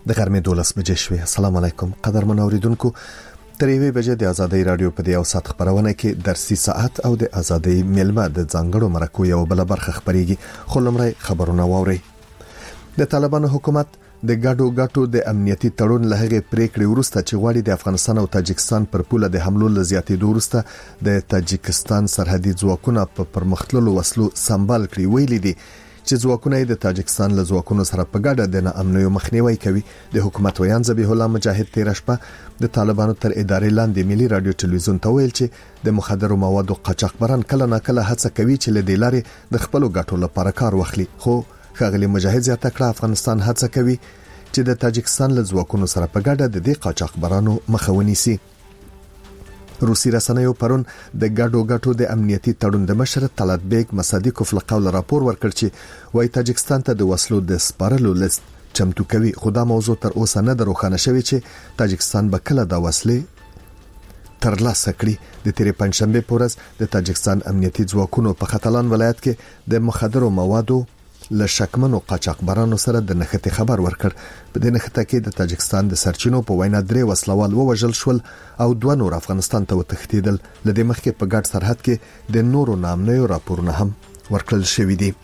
د غرمې 12 بجې شوې. السلام علیکم قدرمن اوریدونکو. تر 1 بجې د ازادۍ رادیو په دې اوسات خبرونه کې درسي ساعت او د ازادۍ ملمه د ځانګړو مرکو یو بل برخه خبريږي. خو لمړی خبرونه واوري. د طالبانو حکومت د ګډو د امنیتي تړون له هغې پریکړې وروسته چې غواړي د افغانستان او تاجکستان پر پوله د حملو له زیاتېدو وروسته د تاجکستان سرحدي ځواکونه په پرمختللو وسلو سمبال کړي. ویلي دي چې ځواکونه د تاجکستان له ځواکونو سره په ګډه د ناامنیو مخنیوي کوي. د حکومت ویان ذبیح الله مجاهد تیر شپه د طالبانو تر ادارې لاندې ملي رادیو ټلویزیون ته ویل چې د مخدرو موادو قاچاقبران کله ناکله هڅه کوي چې له دې لارې د خپل ګټو لپاره کار واخلي. خو ښاغلي مجاهد زیاته کړه افغانستان هڅه کوي چې د تاجکستان له ځواکونو سره په ګډه د دې قاچاقبرانو مخه ونیسي. روسي رسنیو پرون د ګډو د امنیتي تړون د مشر طلعت بیگ مصدیقوف له قوله راپور ورکړ چې وايي تاجکستان ته د وسلو د سپارلو لیست چمتو کوي. خو دا موضوع تر اوسه نه دروخانه شوی چې تاجکستان به کله د وسلې ترلاسه کړي. د تیرې پنځشنبه په ورځ د تاجکستان امنیتي ځواکونو په ختلان ولایت کې د مخدرو موادو له شکمنو قاچاقبرانو سره د نښتې خبر ورکړ. په دې نښته کې د تاجکستان د سرچینو په وینا 3 وسلوال ووژل شول او 2 نور افغانستان ته وتښتیدل. لدې مخکې په ګډ سرحد کې د نورو نامنیو راپورونه هم ورکړل شوې دي.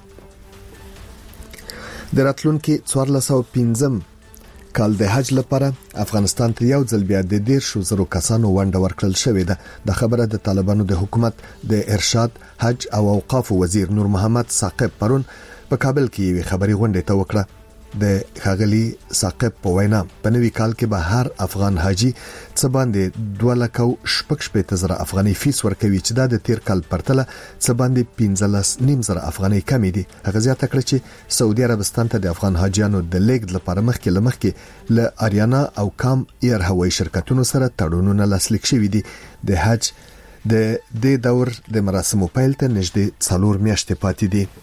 د راتلونکي 1415 کال د حج لپاره افغانستان ته یو ځل بیا د 10,000 کسانو ونډه ورکړل شوې ده. د خبره د طالبانو د حکومت د ارشاد حج او اوقاف وزیر نور محمد ثاقب پرون په کابل کې یو خبري غونډه ته وکړه. د خاغلی ثاقب په وینا په نوي کال کې به هر افغان حاجی څه باندې 2,60,000 افغاني فیس ورکوي چې دا د تیر کال پرتله څه باندې 15,000 افغاني کم دي. هغه زیاته کړ چې سعودي عربستان ته د افغان حاجیانو د لیږد لپاره مخکې له اریانا او کام ایر هوایي شرکتونو سره تړونونه لاسلیک شوي دي. د حج د دې دور د مراسمو پیل ته نږدې 4 میاشتې پاتې دي.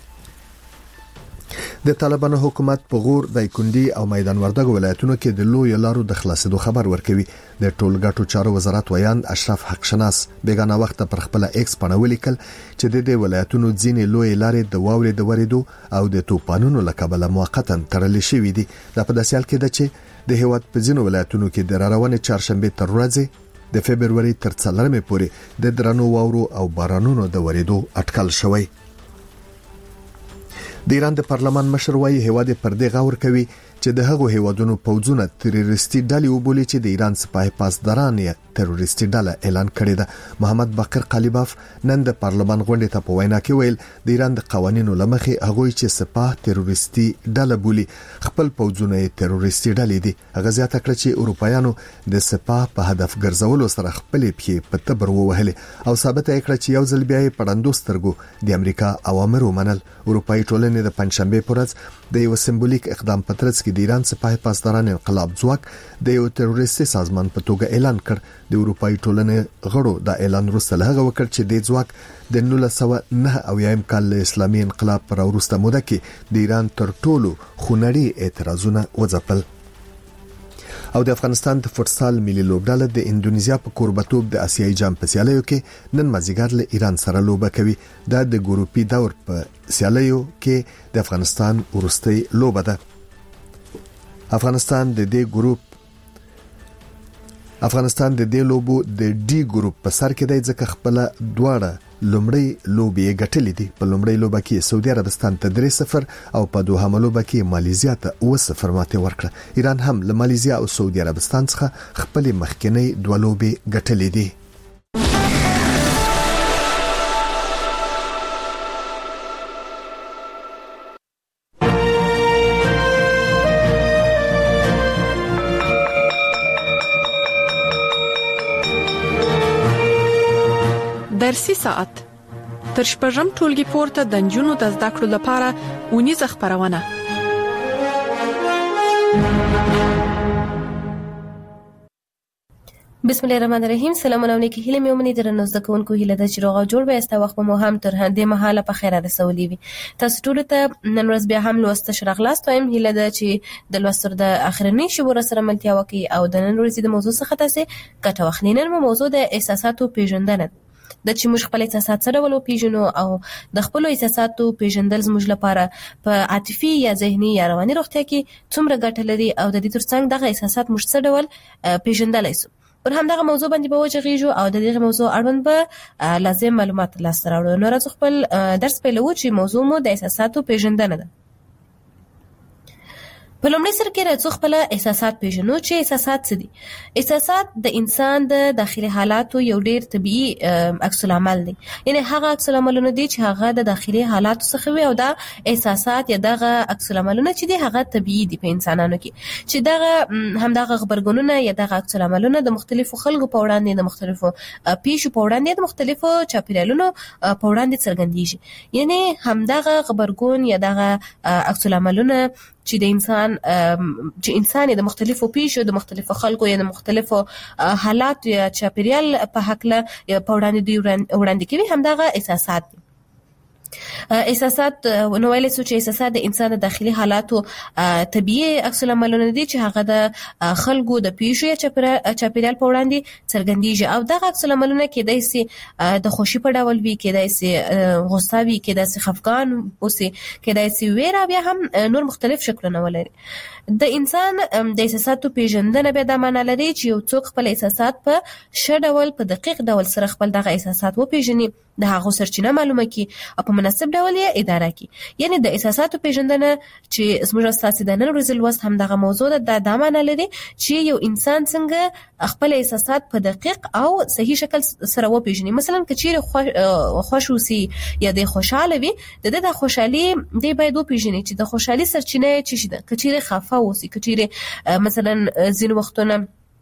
د طالبانو حکومت په غور د کندي او میدان وردګ ولایتونو کې د لوی لارو د خلاصېدو خبر ورکوي. د ټولګټو چارو وزارت ویان اشرف حق شناس بیگانه وخت پر خپل ایکس باندې ولیکل چې د دې ولایتونو ځینې لوی لارې د واورې د ورېدو او د توپانونو له کبله موقتا تړلې شوې دي. دا په داسې حال کې ده چې د هیواد په ځینو ولایتونو کې د روانې چهارشنبه تر ورځې د فبرवरी تر 4 پورې د درنو واورو او بارانونو د ورېدو اټکل شوی. د ایران د پارلمان مشر وايي هیواد پر دې غور کوي چې د هغو هیوادونو پوځونه تروریستي ډلې وبولي چې د ایران سپاه پاسداران یې تروریستي ډله اعلان کړې ده. محمد باقر قالیباف نن د پارلمان غونډې ته په وینا کې ویل د ایران د قوانینو لمخې هغه چې سپاه تروریستي ډله بولي خپل پوځونه یې تروریستي ډلې دي. هغه زیاته کړ چې اروپایانو د سپاه په هدف ګرځولو سره خپل پښې په تبر ووهلې او ثابت کړ چې یو ځل بیا یې پړندو سترګو د امریکا اوامر ومنل. اروپایي ټولنې د پنځشنبه په ورځ د یو سمبولیک اقدام په ترڅ کې د ایران سپاه پاسداران انقلاب ځواک د یو تروریستي سازمان په توګه اعلان کړ. د اروپایي ټولنې غړو دا اعلان وروسته هغه وکړ چې د ځواک د 1909 کال اسلامي انقلاب پر وروسته موده کې د ایران تر ټولو خونړي اعتراضونه وځپل. او د افغانستان د فوتسال ملي لوبډله د اندونیزیا په کوربتوب د آسیایي جام په سیالیو کې نن مازیګر له ایران سره لوبه کوي. دا د ګروپي دور په سیالیو کې د افغانستان ورستۍ لوبه ده. افغانستان د دې لوبو د ډي ګروپ په سر کې دی ځکه خپل دواړه لومړی لوبي ګټلې دي. په لومړی لوبه کې سعودي عربستان ته 3-0 او په دوهم لوبه کې ماليزیا ته 0-0 ماته ورکړه. ایران هم له ماليزیا او سعودي عربستان څخه خپل مخکنی 2 لوبي ګټلې دي. درسي ساعت تر شپږم ټولګي پورته د نجونو د زده کړو لپاره اونیزه خبرونه. بسم الله الرحمن الرحیم. سلام علیکم. هیله مې ومني درنو زده کوونکو هیله د چې روغ جوړ به است وخت مو هم تر هندې مهاله په خیره رسولي وي. تاسو ټول ته نن ورځ بیا هم لوست شرغلاست وایم. هیله ده چې د لوستر د اخرنی شبور سره ملتیا وکي او د نن ورځې د موضوع څخه تاسو ګټه واخلئ. نن موضوع د احساساتو پیژندنه د چې موږ خپل احساسات سره ولو پیژنو او د خپل احساساتو پیژندل زموږ لپاره په عاطفي یا ذهني یا رواني روغتیا کې څومره ګټه لري او د دې ترڅنګ دغه احساسات موږ څه ډول پیژندلای شو. پر همدغه موضوع باندې به وجغیږو او د دې موضوع اړوند به لازم معلومات ترلاسه راوړو. نو راځو خپل درس پیلوو چې موضوع مو د احساساتو پیژندنه ده. په لومړي سر کې راځو خپل احساسات پیژنو چې احساسات څه دي. احساسات د انسان د داخلي حالاتو یو ډیر طبيعي عکس العمل دی. یعنی هغه عکس العملونه دي چې هغه د داخلي حالاتو څخه وي او دا احساسات یا دغه عکس العملونه چې دي هغه طبيعي دي په انسانانو کې چې دغه همدغه خبرګونونه یا دغه عکس العملونه د مختلفو خلکو په وړاندې د مختلفو پیښو په وړاندې د مختلفو چاپیریالونو په وړاندې څرګندېږي. یعنی همدغه خبرګون یا دغه عکس العملونه چې د انسان د مختلفو پیښو د مختلفو خلکو یا د مختلفو حالات یا چاپیریال په حق له په وړاندې کوي همدغه احساسات دي. احساسات نو ویلې چې احساسات د انسان د داخلي حالاتو طبيعي عکس العملونه دي چې هغه د خلکو د پیښو یا چاپیریال په وړاندې څرګندېږي او دغه عکس العملونه کېدای شي د خوشي په ډول وي، کېدای شي غوسه وي، کېدای شي خفګان اوسي، کېدای شي ویره بیا هم نور مختلف شکلونه ولري. د انسان د احساساتو پیژندنه به د معنا لري چې یو څوک خپل احساسات په ښه ډول په دقیق ډول سره خپل دغه احساسات وپیژني، د هغه سرچینه معلومه کړي او په مناسب ډول یې اداره کړي. یعنی د احساساتو پیژندنه چې زموږ اساسي د نن ورځې لوست هم دغه موضوع ده د معنا لري چې یو انسان څنګه خپل احساسات په دقیق او صحیح شکل سره وپیژني. مثلا کچېره خوش اوسي یا د خوشاله وي د خوشحالي دی باید وپیژني چې د خوشحالي سرچینه څه شي ده. کچېره خفه اوسي، کچېره مثلا ځین وختونه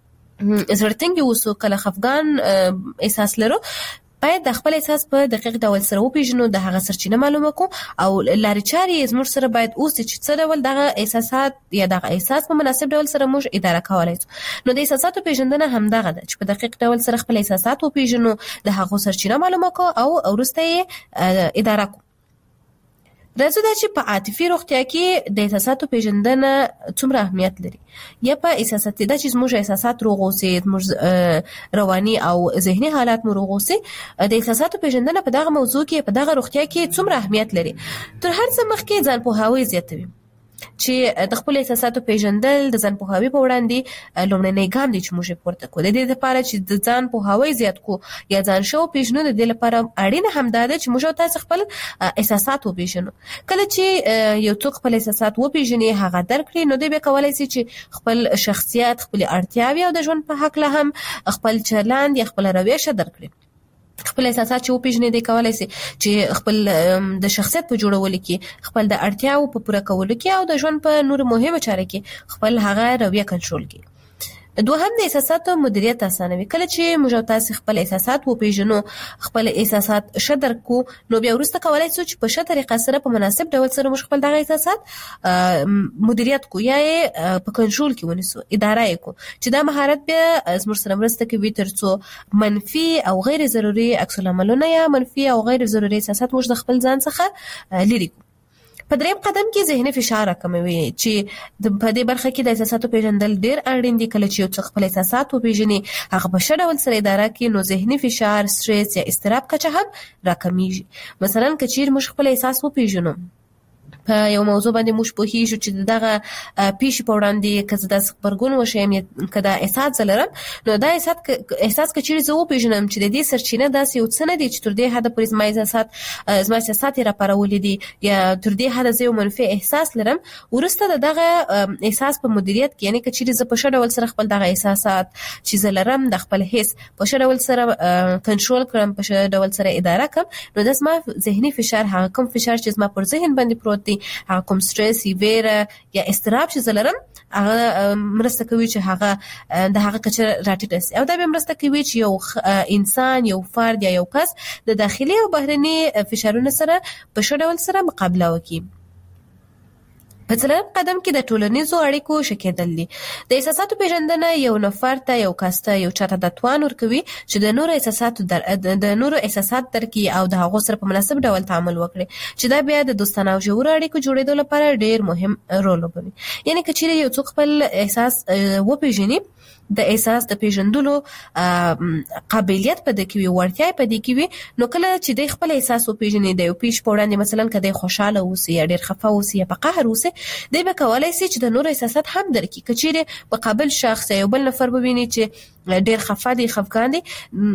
زړتنګ اوسو، کله خفګان احساس لرو، باید د خپل احساس په دقیق ډول سره وپیژنو، د هغه سرچینه معلومه کو او لارې چارې زموږ سره باید اوسي چې څه ډول دغه احساسات یا دغه احساس په مناسب ډول سره موږ اداره کولای شو. نو د احساساتو پیژندنه هم دغه ده چې په دقیق ډول سره خپل احساسات وپیژنو، د هغه سرچینه معلومه کو او وروسته یې اداره کو. راځو دا چې په عاطفي روغتیا کې د احساساتو پیژندنه څومره اهمیت لري یا په احساساتي دا چې موږ احساسات روغ اوسي، موږ رواني او ذهني حالات مو روغ اوسي، د احساساتو پیژندنه په دغه موضوع کې په دغه روغتیا کې څومره اهمیت لري. تر هر څه مخکې ځان پوهاوی زیاتوي چې د خپل احساساتو پیژندل د ځان پوهاوی په وړاندې لومړنی ګام دی چې موږ پورته کوو. د دې لپاره چې د ځان پوهاوی زیات کو یا ځان شو پیژنو د دې لپاره اړینه هم ده چې موږ تاسو خپل احساسات وپیژنو. کله چې یو څوک خپل احساسات وپیژني هغه درکړي نو دوی به کولای شي چې خپل شخصیت، خپل اړتیاوې او د ژوند په حق له هم خپل چلند یا خپل رویه درکړي. خپل احساسات چې وپیژني دی کولای شي چې خپل د شخصیت په جوړولو کې، خپل د اړتیاو په پوره کولو کې او د ژوند په نور مهمه چارې کې خپل هغه رویه کنټرول کړي. دوهم د احساساتو مدیریت اسانوي. کله چې موږ تاسو خپل احساسات وپیژنو، خپل احساسات شدر کو، نو بیا وروسته کولای شو چې په ښه طریقه سره په مناسب ډول سره موږ خپل دغه احساسات مدیریت کو یا په کنټرول کې ونیسو، اداره یې کو چې دا مهارت بیا زموږ سره مرسته کوي ترڅو منفي او غیر ضروري عکس العملونه یا منفي او غیر ضروري احساسات موږ د خپل ځان څخه لرې کو. په دریم قدم کې ذهني فشار کموي چې په دې برخه کې د احساساتو پیژندل ډېر اړین دي. کله چې یو څوک خپل احساسات وپیژني هغه په ښه ډول سره اداره کړي نو ذهني فشار، سټرس یا اضطراب کچه هم راکمیږي. مثلا کچیر موږ خپل احساس وپیژنو، په یو موضوع باندې موږ پوهیږو چې دغه پیښې په وړاندې کزه د خبرګون وشم کدا احساس لرم، نو دا احساس کچیر زه وپیژنم چې د دې سرچینه داسې یو څه نه دي چې تر دې حد پورې زما احساسات را پارولې دي یا تر دې حد زه یو منفي احساس لرم. ورسته دغه احساس په مدیریت کې یعنی کچیر زه په ښه ډول سره خپل دغه احساسات چې زه لرم د خپل حس په ښه ډول سره کنټرول کړم، په ښه ډول سره اداره کړم، نو د زما ذهني فشار، هغه کوم فشار چې زما پر ذهن باندې پروت دی، هغه کوم سټرس، ویره یا اضطراب چې زلرم، هغه مرسته کوي چې هغه د هغه کچه راټیټه شي او دا به مرسته کوي چې یو انسان، یو فرد یا یو کس د داخلي او بهرني فشارونو سره په ښه ډول سره مقابله وکړي. په څلورم قدم کې د ټولنیزو اړیکو ښه کېدل دي. د احساساتو پیژندنه یو نفر ته، یو کس ته، یو چاته د توان ورکوي چې د نورو احساسات درکړي او د هغو سره په مناسب ډول تعامل وکړي چې دا بیا د دوستانه او ژورو اړیکو جوړېدو لپاره ډېر مهم رول لوبوي. یعنی که چیرې یو څوک خپل احساس وپیژني د احساس د پیژندلو قابلیت پدې کې وي، ورتیا پدې کې وي، نو کله چې د خپل احساس او پیژنې د یو پیش په وړاندې مثلا کله خوشاله اوسي یا ډیر خفه اوسي یا په قهر اوسي، دی به کولای شي چې د نور احساسات هم درک کړي. کچېره په قابل شخص یو بل نفر وویني چې ډیر خفه دي، خفقان دي،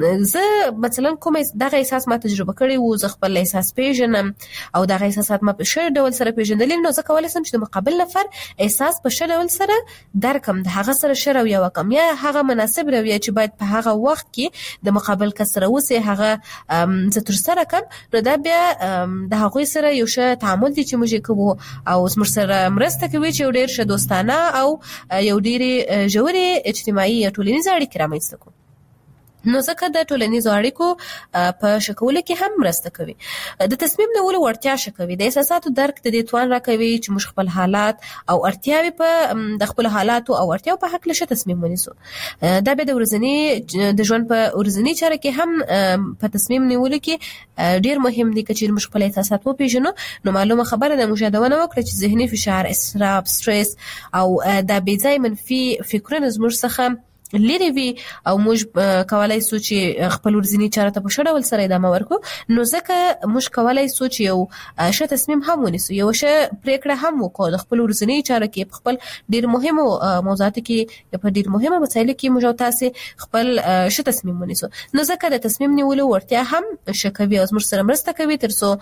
زه مثلا کوم دغه احساس ما تجربه کړی وو، زه خپل احساس پیژنم او دغه احساسات ما په ښه ډول سره پیژندل، نو زه کولای شم چې د مقابل نفر احساس په ښه ډول سره درکم، د هغه سره ښه رویه وکم یا هغه مناسب رویه چې باید په هغه وخت کې د مقابل کس سره اوسي هغه زه تر سره کم، نو دا بیا د هغوی سره یو ښه تعامل دي چې موږ کوو او زموږ سره مرسته کوي چې ډیر ښه دوستانه او یو ډیرې ژورې اجتماعي یا ټولنیزې اړیکې رامنځته کړو. نو ځکه د ټولنیزو اړیکو په ښه کولو کې هم مرسته کوي. د تصمیم نیولو وړتیا ښه کوي. د احساساتو درک د دې توان راکوي چې موږ خپل حالات او اړتیاوې په د خپل حالاتو او اړتیاو په هکله ښه تصمیم ونیسو. دا به د ورځني د ژوند په ورځني چاره کې هم په تصمیم نیولو کې ډیر مهم دي. چې موږ خپل احساسات وپیژنو نو معلومه خبره ده موږ یادونه وکړه چې ذهني فشار، اضطراب، سټرس او د بې ځای منفي فکرونه زموږ څخه لري وي او موږ کولای شو چې خپل ورځنی چاره ته په ښه ډول سره ادامه ورکړو. نو ځکه موږ کولای شو چې یو ښه تصمیم هم ونیسو، یو ښه پریکړه هم وکړو د خپل ورځنی چاره کې، په خپل ډیر مهمو موضوعاتو کې، په ډیر مهمه مسایلو کې موږ تاسو خپل ښه تصمیم ونیسو. نو ځکه د تصمیم نیولو وړتیا هم ښه کوي او موږ سره مرسته کوي ترڅو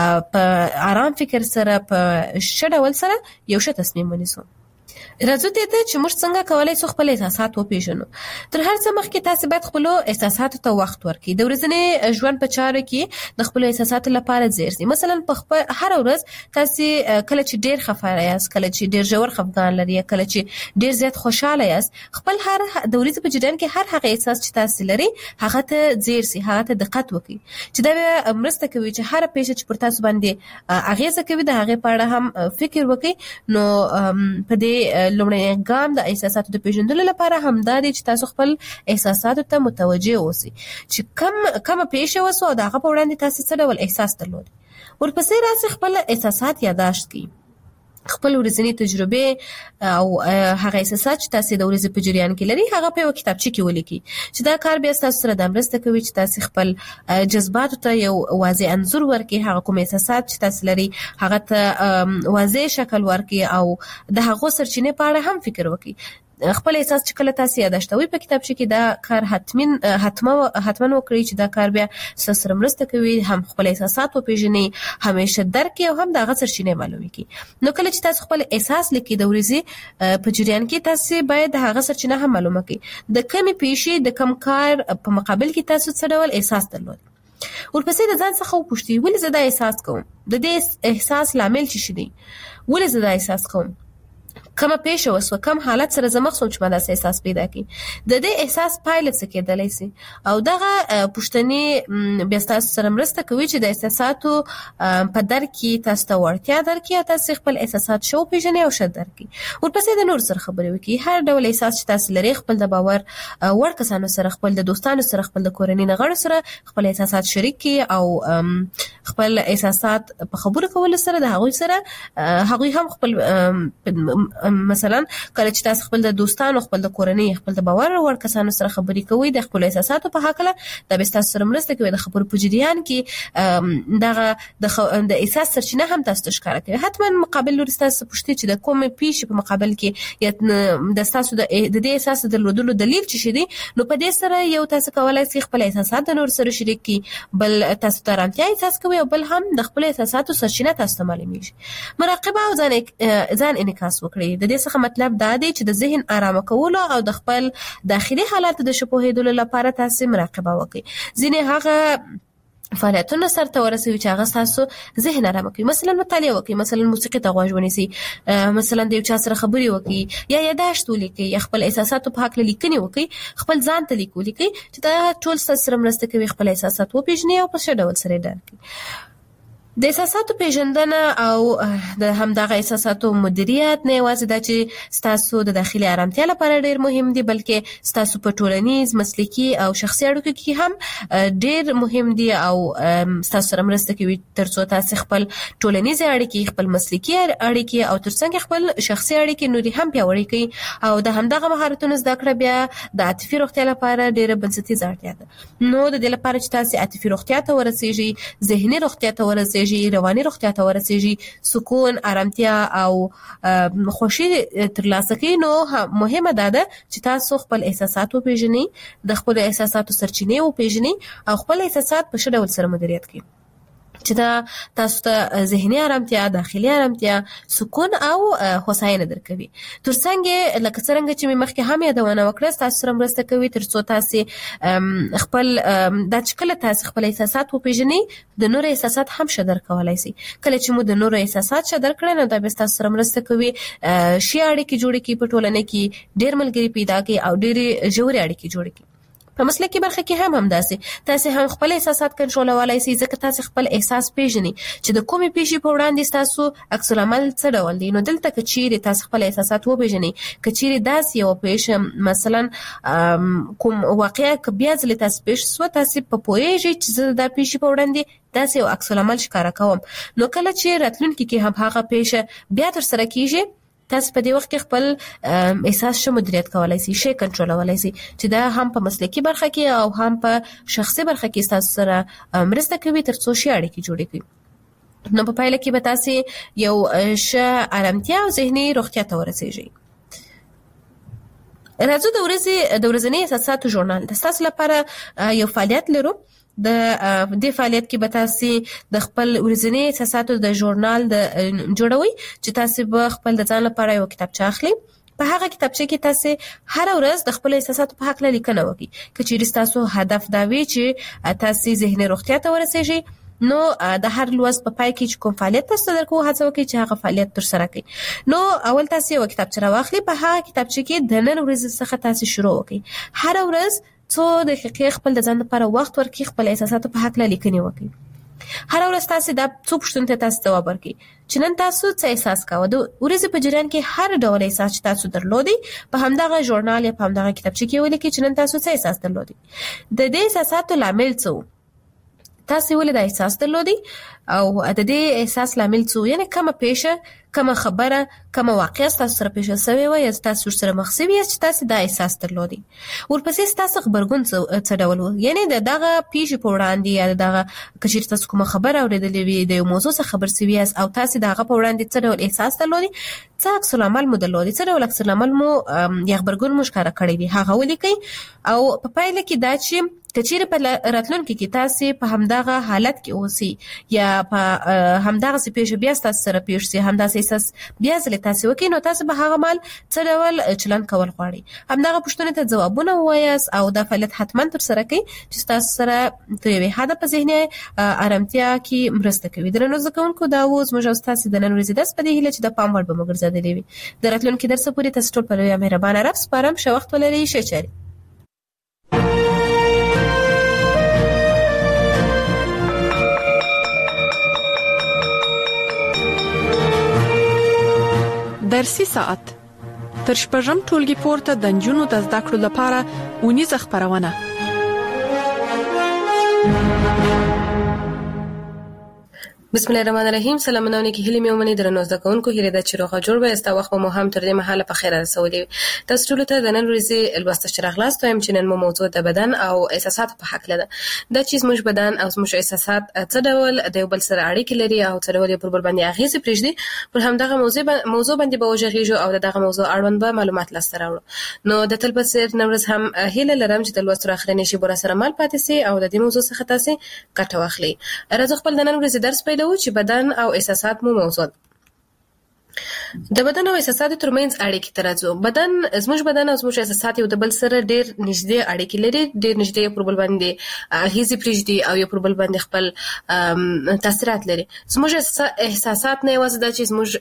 په آرام فکر سره په ښه ډول سره یو ښه تصمیم ونیسو. راځو ته چې موږ څنګه کولای شو خپل احساسات وپیژنو. تر هر څه مخکې تاسو باید خپل احساساتو ته وخت ورکړئ. د ورځني ژوند په چارو کې د خپل احساساتو لپاره ځیر شئ. مثلا په خپل هر ورځ تاسو کله چې ډیر خفه یاست، کله چې ډیر ژور خفګان لري، کله چې ډیر زیات خوشاله یاست، خپل هر د ورځې په جریان کې هر هغه احساس چې تاسو لري هغه ته ځیر شئ، هغه ته دقت وکړئ چې دا مرسته کوي چې هر پیښه چې پر تاسو باندې اغیزه کوي د هغه په اړه هم فکر وکړئ. نو په دې لومړی ګام د احساساتو د پیژندلو لپاره هم دا دی چې تاسو خپل احساساتو ته متوجه اوسئ چې کومه پیښه وسو او د هغه په وړاندې تاسو څه ډول احساس درلود. ورپسې راځي خپل احساسات یادداشت کړئ، خپل ورځنی تجربه او هغه احساسات چې تاسو د ورځې په جریان کې لري هغه په یو کتابچه کې ولیکئ چې دا کار بیا تاسو سره د مرسته کوي چې تاسو خپل جذباتو ته یو واضح انځور ورکړئ، هغه کوم احساسات چې تاسو لري هغه ته واضح شکل ورکړئ او د هغه سرچینې په اړه هم فکر وکړئ. خپل احساس چې کله تاسو یاداشتوي په کتابچه کې دا کار حتما وکړئ چې دا کار بیا سره مرسته کوي، هم خپل احساسات وپیژنئ، همیشه درک او هم د هغه سرچینې معلومه کړئ. نو کله چې تاسو خپل احساس لیکئ د ورځې په جریان کې تاسو باید د هغه سرچینه هم معلومه کړئ، د کومې پیښې د کوم کار په مقابل کې تاسو څه ډول احساس درلود. ورپسې د ځان څخه وپوښتئ ولې زه دا احساس کوم، د دې احساس لامل څه دی، ولې زه دا احساس کوم، کومه پیښه وسوه، کوم حالت سره زه مخ شوم چې ما داسې احساس پیدا کړي، د دې احساس پایله څه کېدلی شي. او دغه پوښتنې بیا تاسو سره مرسته کوي چې د احساساتو په درک کې تاسو ته وړتیا درکړي او تاسو خپل احساسات ښه وپېژنئ او ښه درک کړئ. ورپسې د نورو سره خبرې وکړئ، هر ډول احساس چې تاسو لرئ خپل د باور وړ کسانو سره، خپل د دوستانو سره، خپل د کورنۍ غړو سره خپل احساسات شریک کړئ او خپل احساسات په خبرو کولو سره د هغوی سره هغوی هم خپل مثلا کله چې تاسو خپل د دوستانو، خپل د کورنۍ، خپل د باور وړ کسانو سره خبرې کوئ د خپل احساساتو په هکله، دا به تاسو سره مرسته کوي د خبرو په جریان کې دغه د احساس سرچینه هم تاسو ته ښکاره کوي. حتما مقابل لوري تاسو پوښتنه چې د کومې پیښې په مقابل کې د تاسو د دې احساس درلودلو دلیل څه دی، نو په دې سره یو تاسو کولای شئ خپل احساسات د نور سره شریک کړئ، بل تاسو ته آرامتیا احساس کوي او بل هم د خپل احساساتو سرچینه تاسو ته معلومیږي. مراقبه او ځان انعکاس وکړئ. د دې څخه مطلب دا دی چې د ذهن آرامه کولو او د خپل داخلي حالاتو د شپوهیدلو لپاره تاسو مراقبه وکړئ. ځینې هغه فعالیتونه سرته ورسوي چې هغه تاسو ذهن آرامه کوي. مثلا مطالعه وکړئ، مثلا موسیقي ته غوږ ونیسئ، مثلا د یو چا سره خبرې وکړئ یا یاداشت ولیکئ یا خپل احساساتو په هکله لیکنې وکړئ، خپل ځان ته لیک ولیکئ چې دا ټول تاسو سره مرسته کوي خپل احساسات وپېژنئ او په ښه ډول سره درک کړئ. د احساساتو پیژندنه او د همدغه احساساتو مدیریت نه یوازې د چې ستاسو د داخلي آرامتیا لپاره ډیر مهم دي، بلکې ستاسو په ټولنیز، مسلکي او شخصي اړیکو کې هم ډیر مهم دي او ستاسو سره مرسته کوي ترڅو تاسو خپل ټولنیز اړیکې، خپل مسلکي اړیکې او ترڅنګ خپل شخصي اړیکې نوري هم پیاوړې کړئ. او د همدغه مهارتونو زده کړه بیا د عاطفي روغتیا لپاره ډیره بنسټیزه اړتیا ده. نو د دې لپاره چې تاسو عاطفي روغتیا ته ورسیږئ، ذهني روغتیا ته ورسیږئ، رواني روغتیا ته ورسیږي، سکون، آرامتیا او خوشي ترلاسه کړئ، نو مهمه ده چې تاسو خپل احساسات وپیژنئ، د خپل احساساتو سرچینې وپیژنئ او خپل احساسات په ښه ډول سره مدیریت کړئ چې دا تاسو ته ذهني آرامتیا، داخلي آرامتیا، سکون او هوساینه درکوي. ترڅنګ لکه څنګه چې مخکې هم یادونه وکړه، تاسو سره مرسته کوي ترڅو تاسو خپل د چکله تاسو خپل احساسات وپیژنئ، د نور احساسات هم شدر کولای شي. کله چې مو د نور احساسات شدر کړئ، نو دا به تاسو سره مرسته کوي شي اړیکې جوړې کړئ، په ټولنه کې ډیر ملګري پیدا کړئ او ډیر ژورې اړیکې جوړې کړئ. په مسلکي برخه کې هم همداسې تاسو هم خپل احساسات کنټرولولای شئ، ځکه تاسو خپل احساس پیژنئ چې د کومې پیښې په وړاندې تاسو عکس العمل څه ډول دی. نو دلته کچېری تاسو خپل احساسات وپیژنئ، کچېری داسې یو پیښه مثلا کوم واقعیا ک بیا ځل تاسو پیښ سو، تاسو په پوهیږئ چې دا پیښې په وړاندې داسې یو عکس العمل ښکارا کوم. نو کله چې راتلونکي کې هم هغه پیښه بیا تر سره کیږي، تاسو په دې وخت کې خپل احساس شو مدیریت کولای شئ، شي کنټرولولای شئ، چې دا هم په مسلکي برخه کې او هم په شخصي برخه کې تاسو سره مرسته کوي ترڅو شي اړیکې جوړې کړئ. نو په پایله کې به تاسو یو ښه آرامتیا او ذهني روغتیا ته ورسیږئ. راځو د ورځني احساساتو ژورنال د تاسو لپاره یو فعالیت لرو. د دې فعالیت کې به تاسو د خپل ورځني احساساتو د ژورنال د جوړوي چې تاسو به خپل د ځان لپاره یو کتابچه اخلي. په هغه کتابچه کې تاسو هر ورځ د خپل احساساتو په حق لیکنه وکړئ. کچېرې تاسو هدف دا وي چې تاسو ذهني روغتیا ته ورسیږئ، نو د هر لوست په پای کې چې کوم فعالیت تاسو درکو هڅه وکړئ چې هغه فعالیت تر سره کړئ. نو اول تاسو یو کتابچه راواخلئ، په هغه کتابچه کې د نن ورځې څخه تاسو شروع وکړئ. هر ورځ څو دقیقې خپل د ځان لپاره وخت ورکړئ، خپل احساساتو په حق لیکنه وکړئ. هر ورځ تاسو دا څو پوښتنې ته تاسو ځواب ورکړئ چې نن تاسو څه احساس کاوه. د ورځې په جریان کې هر ډول احساس چې تاسو درلودي په همدغه ژورنال یا په همدغه کتابچه کې ولیکئ چې نن تاسو څه احساس درلودي، د دې احساساتو لامل څه، تاسو ولې دا احساس درلودي او د دې احساس لامل څه، یعنی کومه پیښه، کومه خبره، کومه واقعه تاسو سره پیښه شوې و یا تاسو سره مخ شوی چې تاسو دا احساس درلودي. ورپسې تاسو خبرګون څه ډول و، یعنی دغه پیښه په وړاندې یا دغه کچیر تاسو کومه خبره اوریدلې وي، د یو موضوع څخه خبر شوی او تاسو دغه په وړاندې څه ډول احساس درلودي، څه عکس العمل مو درلودي، څه ډول عکس العمل مو یا خبرګون مو ښکارا کړی وي، هغه ولیکئ. او په پایله کې دا چې کچیر په راتلونکي کې تاسو په همدغه حالت کې اوسئ یا په همدغه پیښه بیا تاسو سره پیښ شي، همدغه احساس بیا ځل تاسو وکړئ، نو تاسو به هغه مال څه ډول چلند کول غواړئ. همدغه پوښتنې ته ځوابونه ووایاست او دا فعالیت حتما تر سره کړئ چې تاسو سره د یوې حد په ذهني آرامتیا کې مرسته کوي. درنو زده کوونکو، دا و زموږ تاسو د نن ورځې درس په دې هیله چې د پام وړ به مو ګرځېدلی وي. د راتلونکي درس پورې تاسو ټول په لویه مهربانه رب سپارم. ښه وخت ولرئ. ښه چاري. درسي ساعت تر شپږم ټولګي پورته د نجونو د زده کړو لپاره اونیزه خبرونه. بسم الله الرحمن الرحیم. سلامونه علیکم. هیله مې ومني درنو زده کوونکو، هیله ده چې روغ جوړ به استا وخت مو هم تر دې مهاله په خیر رسولې. تاسو ټول ته د نن ورځې لوست شرغلاست وایم چې نن مو موضوع د بدن او احساسات په حق لده. دا چې زموږ بدن او زموږ احساسات څه ډول د یو بل سره اړیکې لري او څه ډول پر بل باندې اغیزه پرېږدي، پر همدغه موضوع باندې به وژغېږو او دغه موضوع اړوند به معلومات لاسته راوړو. نو د تل په څیر نن ورځ هم هیله لرم چې د لوست اخرنی شی بر سره مال پاتې سي او د دې موضوع څخه تاسو ګټه واخلئ. راځو خپل د نن ورځې درس پیلوو چې بدن او احساسات مو موضوع. د بدن او احساساتو ترمنځ اړیکې ترازو زموږ بدن او زموږ احساسات یو د بل سره ډېر نږدې اړیکې لري، ډېر نږدې پر بل باندې اغیزې پرېږدي او یو پر بل باندې خپل تاثیرات لري. زموږ احساسات نه یوازې دا چې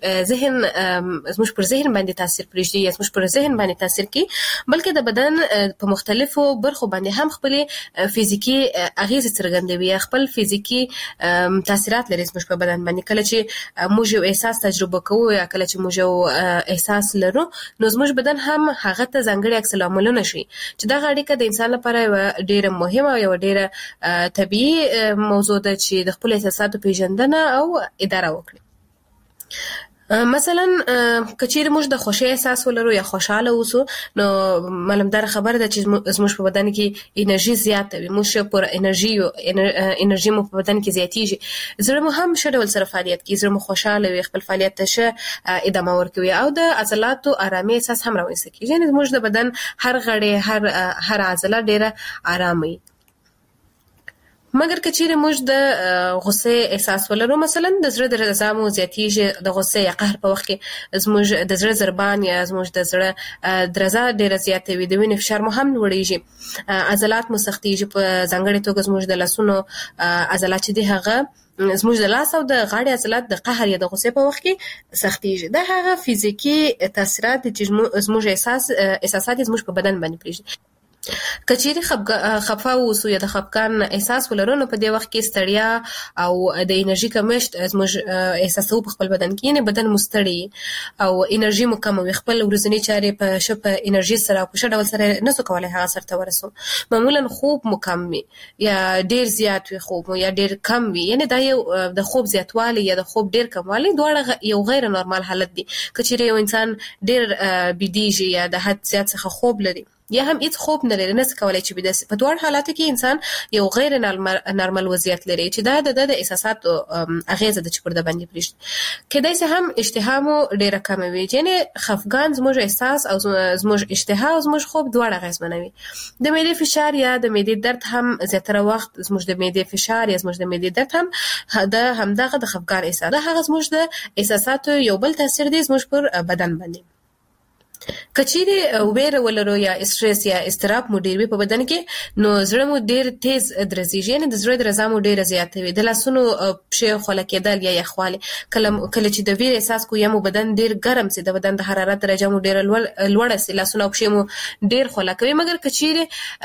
زموږ پر ذهن باندې تاثیر پرېږدي یا زموږ پر ذهن باندې تاثیر کوي، بلکې د بدن په مختلفو برخو باندې هم خپل فزیکی اغیزې څرګندوي، خپل فزیکی تاثیرات لري زموږ په بدن باندې. کله چې موږ یو احساس تجربه کوو یا کله چې موږ یو احساس لرو، نو زموږ بدن هم هغه ته ځانګړي عکس العملونه شي چې دا اړیکه د انسان لپاره ډیره مهمه او ډیره طبيعي موضوع ده چې د خپل احساساتو پیژندنه او اداره وکړي. مثلا کچیر موږ د خوشي احساس ولرو یا خوشاله اوسو، نو معلومدار خبره ده چې زموږ په بدن کې انرژي زیاته وي، موږ پر انرژي مو په بدن کې زیاتیږي، زړه مو هم ښه ډول سره فعالیت کوي، زړه مو خوشاله وي، خپل فعالیت ته ښه ادامه ورکوي او د عضلاتو آرامي احساس هم راوځي. یعنی زموږ د بدن هر غړی هر عضله ډیره آرامه. مګر کچیرې موږ د غصه احساس ولرو، مثلا د زړه درزا مو زیاتیږي، د غصه یا قهر په وخت کې زموږ د زړه ضربان یا زموږ د زړه درزا ډیره زیاته وي، د وینې فشار مو هم لوړیږي، عضلات مو سختیږي، په ځانګړي توګه زموږ د لاسونو عضلات چې دي هغه زموږ د لاس او د غاړې عضلات د قهر یا د غصې په وخت کې سختیږي. دا هغه فزیکی تاثیرات چې زموږ احساسات زموږ په بدن باندې پرېږدي. کچېری خفه اوسو یا د خفګان احساس ولرو، نو په دې وخت کې ستړیا او د انرژي کمښت زموږ احساسو په خپل بدن کې، یعنی بدن مستړی او انرژي مو کم وي، خپل ورځنی چارې په شپه انرژي سره په ښه ډول سره نسو کولای هغه سره ورسو. معمولا خوب مو کم وي یا ډیر زیات وي خوب مو یا ډیر کم وي، یعنی دا یو د خوب زیاتوالی یا د خوب ډیر کموالی دواړه یو غیر نورمال حالت دي. کچېری یو انسان ډیر بيدیږي یا د حد زیات څخه خوب لري یا هم هیڅ خوب نه لري، نه کولای چې بده په دوه حالاتو کې انسان یو غیر نارمل وضعیت لري چې دا د احساساتو اغیزه د چپړه باندې پرېږدي. کله چې هم اشتها مو ډیره کم وي، یعنی خفګان زموږ احساس او زموږ اشتها او زموږ خوب دواړه اغیزمنوي. د معدې فشار یا د معدې درد هم زیاتره وخت زموږ د معدې فشار یا زموږ د معدې درد هم همدغه د خفګان احساس ده، هغه زموږ د احساساتو یو بل تاثیر دی زموږ پر بدن باندې. کچېری ویره ولرو یا استرس یا اضطراب مو ډیر وي په بدن کې، نو زړه مو ډیر تیز درزیږي، یعنی د زړه درزا مو ډیره زیاته وي، د لاسونو پښې خوله کېدل یا یخوالی، کله چې د ویره احساس کو یا مو بدن ډیر ګرم سي، د بدن د حرارت درجه مو ډیره لوړه سي، لاسونو او پښې مو ډیر خوله کوي. مګر کچېری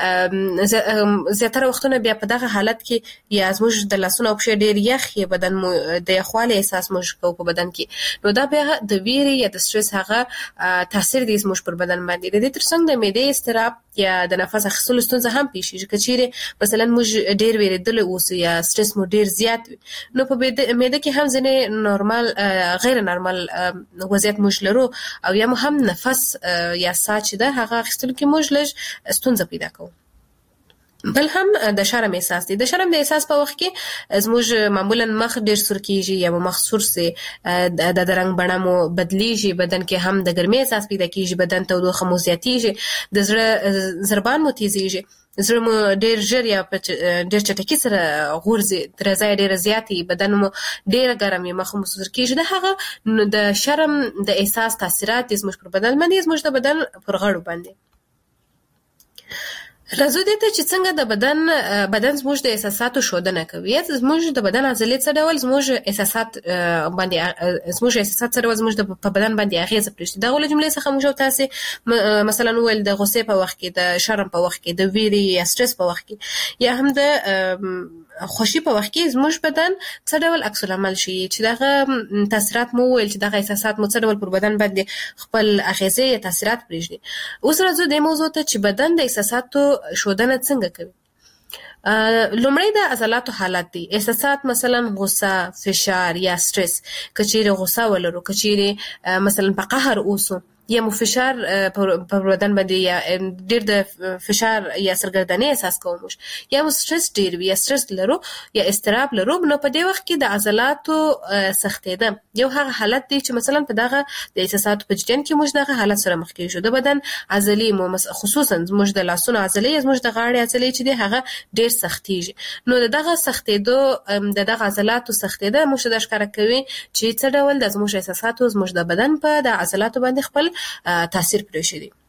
زیاتره وختونه بیا په دغه حالت کې یا زموږ د لاسونو او پښې ډیر یخ یا بدن مو د یخوالی احساس مو کو په بدن کې، نو دا بیا د ویره یا د سټرس هغه تاثیر دی زموږ پر بدن باندې. د دې ترڅنګ د معدې اضطراب یا د نفس اخیستلو ستونزه هم پیښیږي. کچېری مثلا موږ ډیر ویریدل اوسو یا سټرس مو ډیر زیات وي، نو په معده کې هم ځینې نورمال غیر نورمال وضعیت موږ لرو او یا هم نفس یا ساه چې ده هغه اخیستلو کې موږ لږ ستونزه پیدا کوو. بل هم د شرم احساس دی. د شرم د احساس په وخت کې زموږ معمولا مخ ډیر سور کیږي یا مخ سور سي، د رنگ بڼه مو بدلیږي، بدن کې هم د ګرمۍ احساس پیدا کیږي، بدن تودوخه مو زیاتیږي، د زړه ضربان مو تیزیږي، زړه مو ډیر ژر یا ډیر چټکي سره غورځي، درزا ډیر زیاتی، بدن مو ډیر ګرم یا مخ مو سور کیږي. دا هغه د شرم د احساس تاثیرات زموږ پر بدن باندې زموږ د بدن پر غړو باندې. راځو دې ته چې څنګه د بدن زموږ د احساساتو ښودنه کوي. زموږ د بدن عضلې څه ډول زموږ احساسات څه ډول زموږ په بدن باندې اغیزه پرېږدي. دا ول جملې څخه موږ تاسو مثلا ویل د غصې په وخت کې، د شرم په وخت کې، د ویرې یا سټرس په وخت کې یا هم د خوشي په وخت کې زموږ بدن څه ډول عکس العمل شي چې دغه تاثیرات مو ویل چې دغه احساسات مو څه ډول پر بدن باندې خپل اغیزه یا تاثیرات پرېږدي. اوس راځو د موضوع ته چې بدن د احساساتو ښودنه څنګه کوي. لومړی د عضلاتو حالت دی. احساسات مثلا غصه، فشار یا سټرس. کچېری غصه ولرو، کچېری مثلا په قهر اوسو یا مو فشار په بدن باندې یا ډېر د فشار یا سرګردنۍ احساس کوو یا مو سټرس ډېر وي یا سټرس لرو یا اضطراب لرو، نو په دې وخت کې د عضلاتو سختېده یو هغه حالت دی چې مثلا په دغه د احساساتو په جریان کې موږ دغه حالت سره مخ کېږو. د بدن عضلې مو خصوصا موږ د لاسونو عضلې موږ د غاړې عضلې چې دی هغه ډېر سختېږي، نو دغه سختېدو دغه عضلاتو سختېده موږ د ښکاره کوي چې څه ډول د زموږ احساساتو زموږ د بدن په د عضلاتو باندې خپل تاثیر پرېښی دی.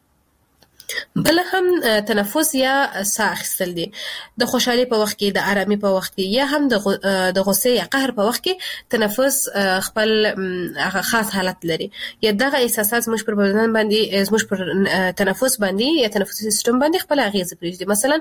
بل هم تنفس یا ساه اخیستل دي. د خوشحالي په وخت کې، د آرامي په وخت کې یا هم د غصې یا قهر په وخت کې تنفس خپل خاص حالت لري، یا دغه احساسات زموږ پر بدن باندې زموږ پر تنفس باندې یا تنفسي سیستم باندې خپل اغیز پرېږدي. مثلا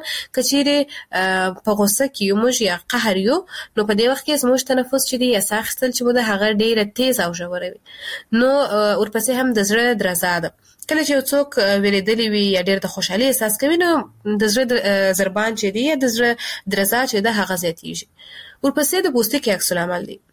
کچېرې په غصه کې یو موږ یا قهر یو، نو په دې وخت کې زموږ تنفس چې دی یا ساه اخیستل چې مو د هغه ډېره تیز او ژوره وي. نو ورپسې هم د زړه درزا ده. کله چې یو څوک ویریدلی وي یا ډېر د خوشحالي احساس کوي، نو د زړه ضربان چې دی یا د زړه درزا چې ده هغه زیاتېږي. ورپسې د پوستکي عکس العمل دی.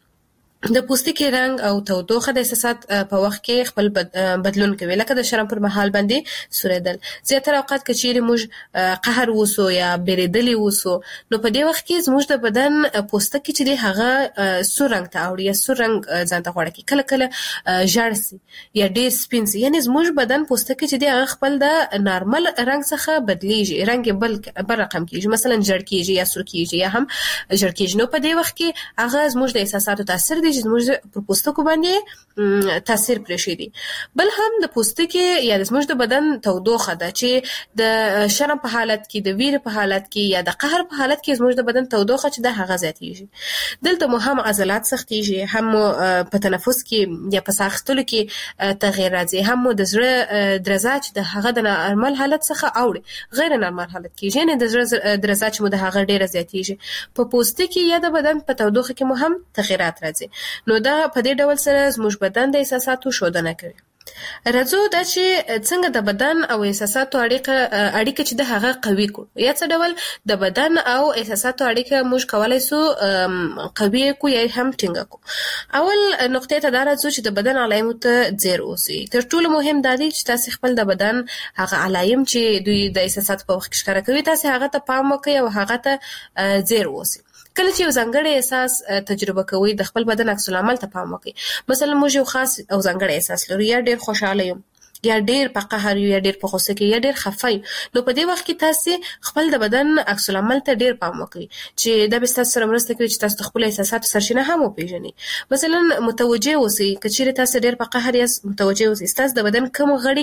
د پوستکي رنګ او تودوخه د احساسات په وخت کې خپل بدلون کوي، لکه د شرم پر مهال باندې سوریدل. زیاتره اوقات که چیرې موږ قهر وسو یا بیریدلی وسو، نو په دې وخت کې زموږ د بدن پوستکي چې دی هغه سور رنګ ته اوړي یا سور رنګ ځان ته غوړه کوي، کله کله ژړ سي یا ډېر سپین سي. یعنې زموږ بدن پوستکي چې دی هغه خپل د نارمل رنګ څخه بدلیږي، رنګ یې بل رقم کېږي، مثلا ژړ کېږي یا سور کېږي یا هم ژړ کېږي. نو په دې وخت کې هغه زموږ د احساساتو تاثیر دی چې زموږ په پوستکو باندې تاثیر پرېښی دی. بل هم د پوستکي یا د زموږ د بدن تودوخه ده چې د شرم په حالت کې، د ویرې په حالت کې یا د قهر په حالت کې زموږ د بدن تودوخه چې ده هغه زیاتېږي. دلته مو هم عضلات سختېږي، هم په تنفس کې یا په ساه اخیستلو کې تغییر راځي، هم مو د زړه درزا چې د هغه د نارمل حالت څخه اوړي غیر نارمل حالت کېږي، یعنې د زړه درزا چې مو د هغه ډېره زیاتېږي. په پوستکي یا د بدن په تودوخه کې مو هم تغییرات راځي. نو دا په دې ډول سره زموږ بدن د احساساتو ښودنه کوي. راځو دا چې څنګه د بدن او احساساتو اړیکه چې د هغه قوي کړو، یا څه ډول د بدن او احساساتو اړیکه موږ کولای سو قوي کړو یا هم ټینګه کړو. اول نقطې ته دا راځو چې د بدن علایمو ته ځیر اوسئ. تر ټولو مهم دا دی چې تاسو خپل د بدن هغه علایم چې دوی د احساساتو په وخت کې ښکاره کوي، تاسو هغه ته پام وکړئ او هغه ته ځیر اوسئ. کله چې یو ځانګړی احساس تجربه کوئ، د خپل بدن عکس العمل ته پام وکړئ. مثلا موږ یو خاص او ځانګړی احساس لرو، یا ډېر خوشاله یم یا ډېر په قهر یو یا ډېر په غوسه کې یا ډېر خفه یو، نو په دې وخت کې تاسو خپل د بدن عکس العمل ته ډېر پام وکړئ چې دا به تاسو سره مرسته کوي چې تاسو د خپل احساساتو سرچینه هم وپېژنئ. مثلا متوجه اوسئ، که چیرې تاسو ډېر په قهر یاست، متوجه اوسئ تاسو د بدن کوم غړي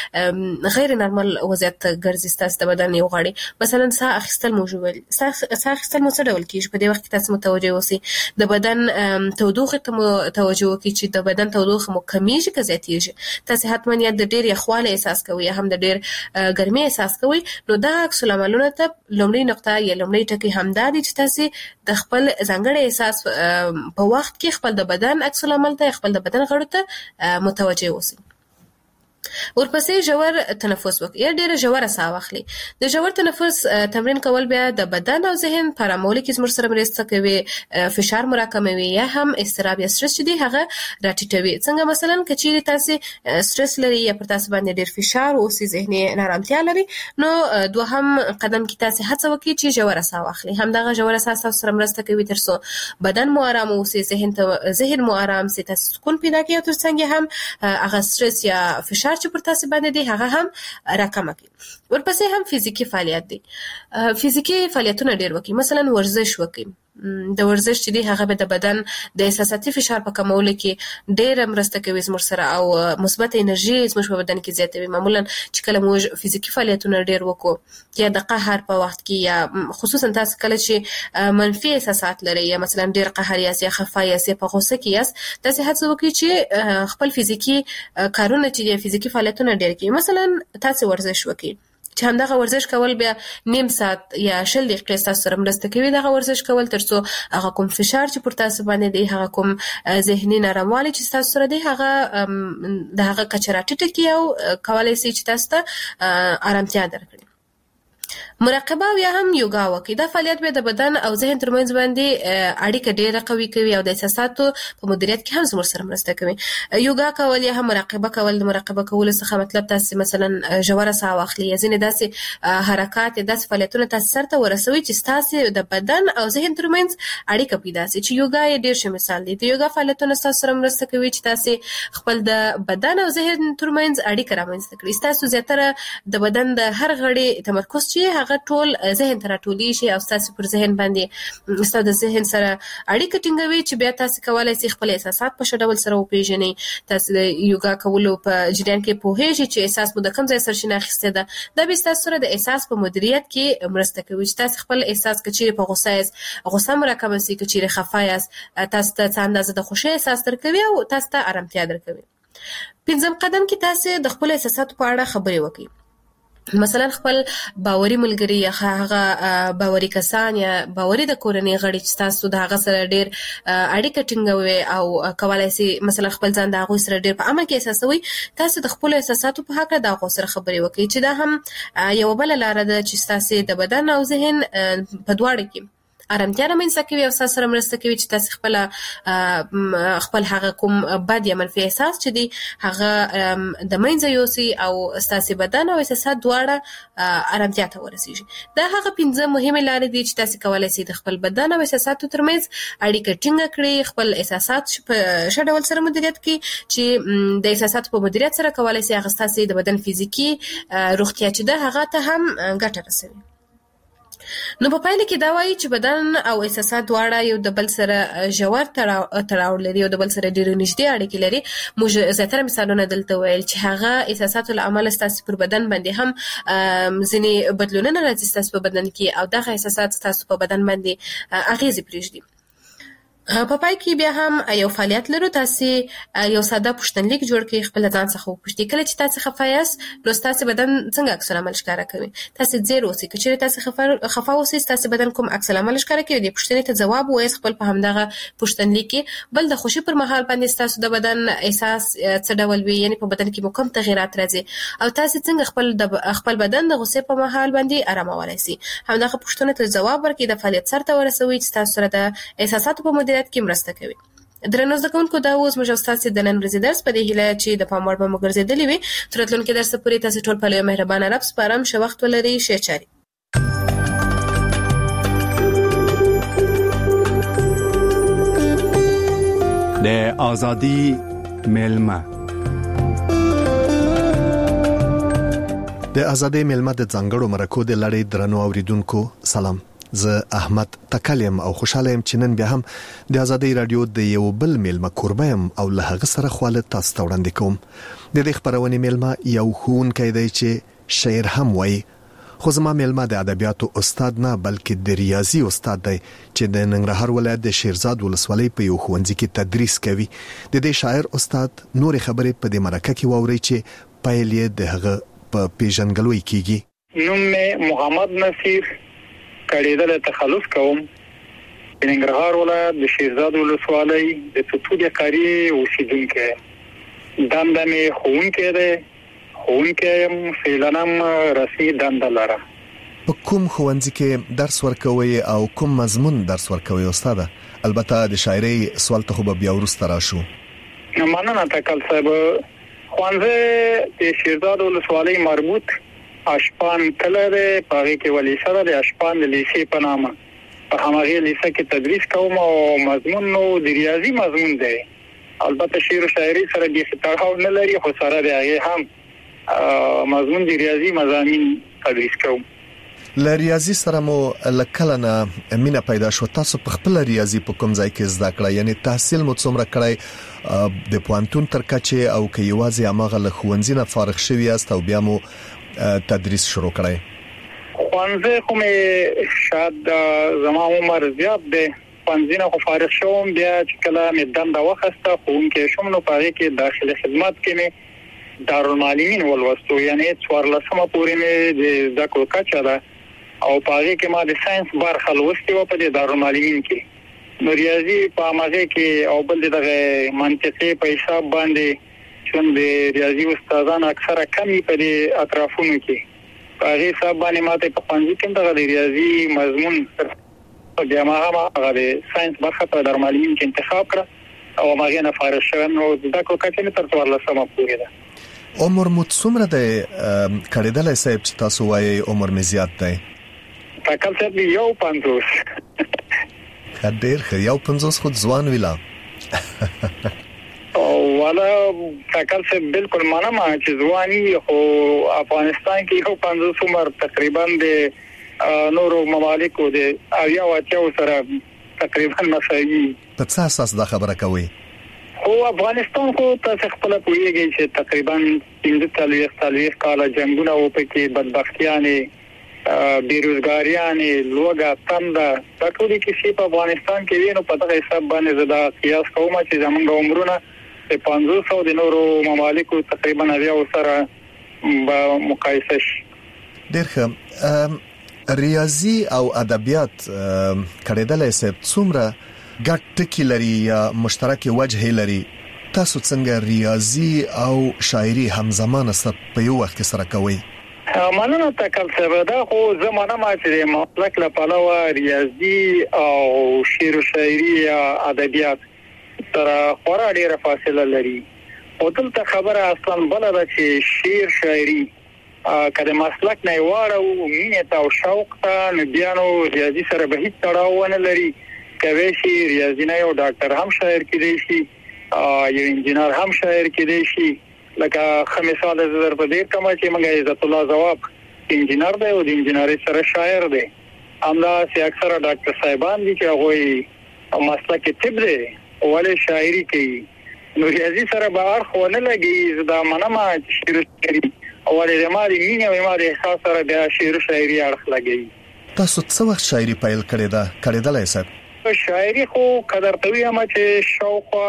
کې غیر نارمل وضعیت ګرځي. تاسو د بدن یو غړي مثلا ساه اخیستل موږ ویل، ساه اخیستل مو څه ډول کېږي، په دې وخت کې تاسو متوجه اوسئ. د بدن تودوخې ته مو توجه وکړئ چې د بدن تودوخه مو کمیږي که زیاتېږي. تاسو حتما یا د ډېر یخوالی احساس کوي یا هم د ډېر ګرمۍ احساس کوي، نو دا عکس العملونه ته لومړۍ نقطه یا لومړۍ ټکی همدا دی چې تاسو د خپل ځانګړي احساس په وخت کې خپل د بدن عکس العمل ته، خپل د بدن غړو ته متوجه اوسئ. ورپسې ژور تنفس وکړئ یا ډېره ژوره ساه واخلئ. د ژور تنفس تمرین کول بیا د بدن او ذهن په ارامولو کې زموږ سره مرسته کوي، فشار مو راکموي یا هم اضطراب یا سټرس چې دی هغه راټیټوي. څنګه مثلا که چیرې تاسو سټرس لري یا پر تاسو باندې ډېر فشار اوسي، ذهني نارامتیا لري، نو دوهم قدم کې تاسو هڅه وکړئ چې ژوره ساه واخلئ. همدغه ژوره ساه تاسو سره مرسته کوي ترڅو بدن مو ارام اوسي، ذهن مو ارام سي، تاسو سکون پیدا کړئ او ترڅنګ هم هغه سټرس یا فشار چې پر تاسو باندې دی هغه هم راکمه کړي. ورپسې هم فزیکی فعالیت دی. فزیکی فعالیتونه ډېر وکړئ، مثلا ورزش وکړئ. د ورزش چې دی هغه به د بدن د احساساتي فشار په کمولو کې ډېره مرسته کوي زموږ سره او مثبت انرژي زموږ په بدن کې زیاتوي. معمولا چې کله موږ فزیکی فعالیتونه ډېر وکړو یا د قهر په وخت کې یا خصوصا تاسو کله چې منفي احساسات لرئ یا مثلا ډېر قهر یاست یا خفه یاست یا په غوسه کې یاست، تاسو هڅه وکړئ چې خپل فزیکی کارونه چې فزیکی فعالیتونه ډېر کړئ. مثلا تاسو ورزش وکړئ چې همدغه ورزش کول بیا نیم ساعت یا 20 دقیقې تاسو سره مرسته کوي دغه ورزش کول، ترڅو هغه کوم فشار چې پر تاسو باندې دی، هغه کوم ذهني ناراموالی چې تاسو سره دی، هغه د هغه کچه راټیټه کړي او کولای شي چې تاسو ته آرامتیا درکړي. مراقبه او یا هم یوګا وکړي. دا فعالیت به د بدن او ذهن ترمنځ باندې اړیکه ډیره قوي کوي او د احساساتو په مدیریت کې هم زموږ سره مرسته کوي. یوګا کول یا هم مراقبه کول، د مراقبه کولو څخه مطلب تاسو مثلا ژوره ساه واخلي یا ځینې داسې حرکات داسې فعالیتونه تاسو سره ورسوي چې تاسو د بدن او ذهن ترمنځ اړیکه پیدا شي. چې یوګا یې ډیر ښه مثال دی. د یوګا فعالیتونه تاسو سره مرسته کوي چې تاسو خپل د بدن او ذهن ترمنځ اړیکه رامنځته کړئ. تاسو زیاتره د بدن د هر غړي تمرکز چې هغه ټول ذهن ته راټولي شي او تاسو پر ذهن باندې تاسو د ذهن سره اړیکه ټینګوي چې بیا تاسو کولای شئ خپل احساسات په ډول سره وپیژنئ. تاسو د یوګا کولو په جریان کې پوهیږئ چې احساس مو د کوم ځای سرچینه اخیسته ده. دا به تاسو سره د احساس په مدیریت کې مرسته کوي چې تاسو خپل احساس کچېره په غوسه مراکمه سي، کچېره خفه یاست، تاسو ته اندازه د خوشي احساس درکوي او تاسو ته آرامتیا درکوي. پنځم قدم کې تاسو د خپل احساساتو په اړه خبرې وکړئ. مثلا خپل باوري ملګری یا هغه باوري کسان یا باوري د کورنۍ غړي چې تاسو د هغه سره ډیر اړیکه ټینګوي او کولای شي مثلا خپل ځان د هغه سره ډیر په عمل کې احساسوي. تاسو د خپل احساساتو په حق د هغه سره خبرې وکړئ چې دا هم یو بل لار ده چې تاسو د بدن او ذهن په دواړو کې آرامتیا رامنځته کوي او تاسو سره مرسته کوي چې تاسو خپل هغه کوم بد یا منفي احساس چې دی هغه د منځه یوسي او تاسو بدن او احساسات دواړه آرامتیا ته ورسیږي. دا هغه 5 مهمه لارې دي چې تاسو کولای شئ د خپل بدن او احساساتو ترمنځ اړیکه ټینګه کړئ، خپل احساسات په ښه ډول سره مدیریت کړئ چې د احساساتو په مدیریت سره کولای شئ هغه تاسو د بدن فزیکی روغتیا چې ده هغه ته هم ګټه رسوي. نو په پایله کې دا وایي چې بدن او احساسات دواړه یو د بل سره ژور تړاو لري او د بل سره ډېر نږدې اړیکې لري. موږ زیاتره مثالونه دلته ویل چې هغه احساسات له امله ستاسو پر بدن باندې هم ځینې بدلونونه راځي ستاسو په بدن کې او دغه احساسات ستاسو په بدن باندې اغیزې پرېږدي. په پای کې بیا هم یو فعالیت لرو. تاسو یو ساده پوښتنلیک جوړ کړئ، خپل ځان څخه وپوښتئ کله چې تاسو خفه یاست نو تاسو بدن څنګه عکس العمل ښکاره کوي. تاسو زیر اوسئ، کله چې تاسو خفه اوسئ تاسو بدن کوم عکس العمل ښکاره کوي. د پوښتنې ته ځواب وایئ خپل په همدغه پوښتنلیک کې. بل د خوشي پر مهال باندې تاسو د بدن احساس څه ډول وي، یعنی په بدن کې کوم تغیرات راځي او تاسو څنګه خپل بدن د غوسې په مهال باندې آرامولای شئ. همدغه پوښتنې ته ځواب ورکړئ، د فعالیت سره ورسوي چې تاسو سره د احساساتو په مدیریت کې مرسته کوي. درنو زده کوونکو، دا اوس موږ تاسو د نن ورځې درس په دې هیله چې د پام وړ به مو ګرځېدلی وي. تر راتلونکي درس پورې تاسو ټول په لوی مهربانه رب سپارم. ښه وخت ولرئ. ښه چاري. د آزادی ملمه د آزادی ملمه د ځانګړو مرکو د لړۍ درنو اوریدونکو سلام. زه احمد تکلم او خوشاله يم چې نن بیا هم د آزادی رادیو د یو بل ملمه قربه يم او له هغه سره خواله تاسو ته وړاندې کوم. د دې خبرونې ملمه یو ښوونکی دی چې شعر هم وایي، خو زما ملمه د ادبیاتو استاد نه بلکې د ریاضي استاد دی چې د ننګرهار ولایت د شیرزاد ولسوالۍ په یو ښوونځي کې تدریس کوي. د دې شاعر استاد نور خبرې په دې مرکه کې واوري چې پایل یې د هغه په پیژنګلوي کیږي. نوم مې محمد نصیر کړیدل تخلص کوم. د ننګرهار ولایت د شیرزاد ولسوالۍ د توتوډیا کاری اوسیدونکو. دنده مې ښوونکی دی، ښوونکی یم، فعلنم رسمي دنده لرم. په کوم ښوونځي کې درس ورکوي او کوم مضمون درس ورکوي استاده؟ البته د شاعري سوال ته خو بیا ورسته راشو. مننه تکل صاحب. ښوونځی د شیرزاد ولسوالۍ مربوط اشپان کله ده پاره کې ولی سره د اشپان د لیسې په نامه په هغه لیسه کې تدریس کوم او مضمون نو د ریاضي مضمون دی. البته شعر او شاعري سره د تړاو نه لري، خو سره د هغه هم مضمون د ریاضي مضامین تدریس کوم. ل ریاضي سره مو لکلنه مینا پیدا شو. تاسو په خپل ریاضي په کوم ځای کې زده کړی، یعنی تحصیل مو څومره کړی د پوانتون تر کچه او کې یوازې هغه له ښوونځي نه فارغ شوی است او بیا مو تدریس شروع کړی؟ ښوونځی خو مې شاید زما عمر زیات دی، ښوونځي نه خو فارغ شوم، بیا چې کله مې دنده واخیسته ښوونکی شوم نو په هغې کې داخلي خدمت کې مې دارالمعلمین ولوستو، یعنی 14مه پورې مې د زده کړو کچه ده او په هغې کې ما د ساینس برخه لوستې وه په دې دارالمعلمین کې. نو ریاضي په همغې کې او بل دغه منطقي په حساب باندې چون د ریاضي استادان اکثره کمی په دې اطرافونو کې هغه حساب باندې ماته په پنځه کې د ریاضي مضمون بیا ما هغه د ساينس برخه په درمالین کې انتخاب کړ او ماغه نه فارغ شوم نو د کو کچې تر 14 پورې ده. عمر مو څومره د کړهدل صاحب چې تاسو وایي عمر می زیات دی؟ تکل څه دی یو 50 ډېر ښه، یو 50 خو ځوان ویلا او والا تکل څه بالکل معنا ما چې ځواني خو افغانستان کې یو 50 عمر تقریبا د نورو ممالکو د اویا واچو سره تقریبا مساوي. په څه اساس دا خبره کوي؟ خو افغانستان خو تاسو خپل پوهیږئ چې تقریبا 43 کال جنگونه او پکې بدبختیانه بیروزګاریانه لوګه تنده د ټولې کیسې په افغانستان کې وینو. په دغه حساب باندې زدا قیاس کوم چې زمونږ عمرونه په 500 د نورو ممالکو تقریبا اویا سره مقایسه شي. ډېر ښه. ریاضي او ادبیات کړهدل صاحب څومره ګډ ټکی لري یا مشترک وجه لري؟ تاسو څنګه ریاضي او شاعري همزمانه په یو وخت کې سره کوي؟ مننه تکل صاحب. دا خو زمانه ما چې مطلق له پلوه ریاضي او شعر او شاعري یا ادبیات تر خورا ډیره فاصله لري. او دلته خبره اصلا بل ده چې شعر شاعري کله مسلک نه واړو مینه او شوق ته بیانو ریاضي سره به هیڅ تړاو نه لري. کوي شي ریاضي نه یو ډاکټر هم شاعر کېدی شي، یو انجینر هم شاعر کېدی شي. لکه خمیسال زر په دې کما چې موږ عزت الله جواب انجینر دی او د انجینري سره شاعر دی. همدا چې اکثره ډاکټر صاحبان دي چې هغه مسلک طب دی ولې شاعري کوي. نو ریاضي سره به اړخ ونه لګي. زدا منما شعر شاعري اولې د ماري مینه او ماري احساس سره بیا شعر شاعري اړخ لګي. تاسو څه وخت شاعري پیل کړې ده کړهدل صاحب؟ شاعري خو قدر توی ما چې شاوخوا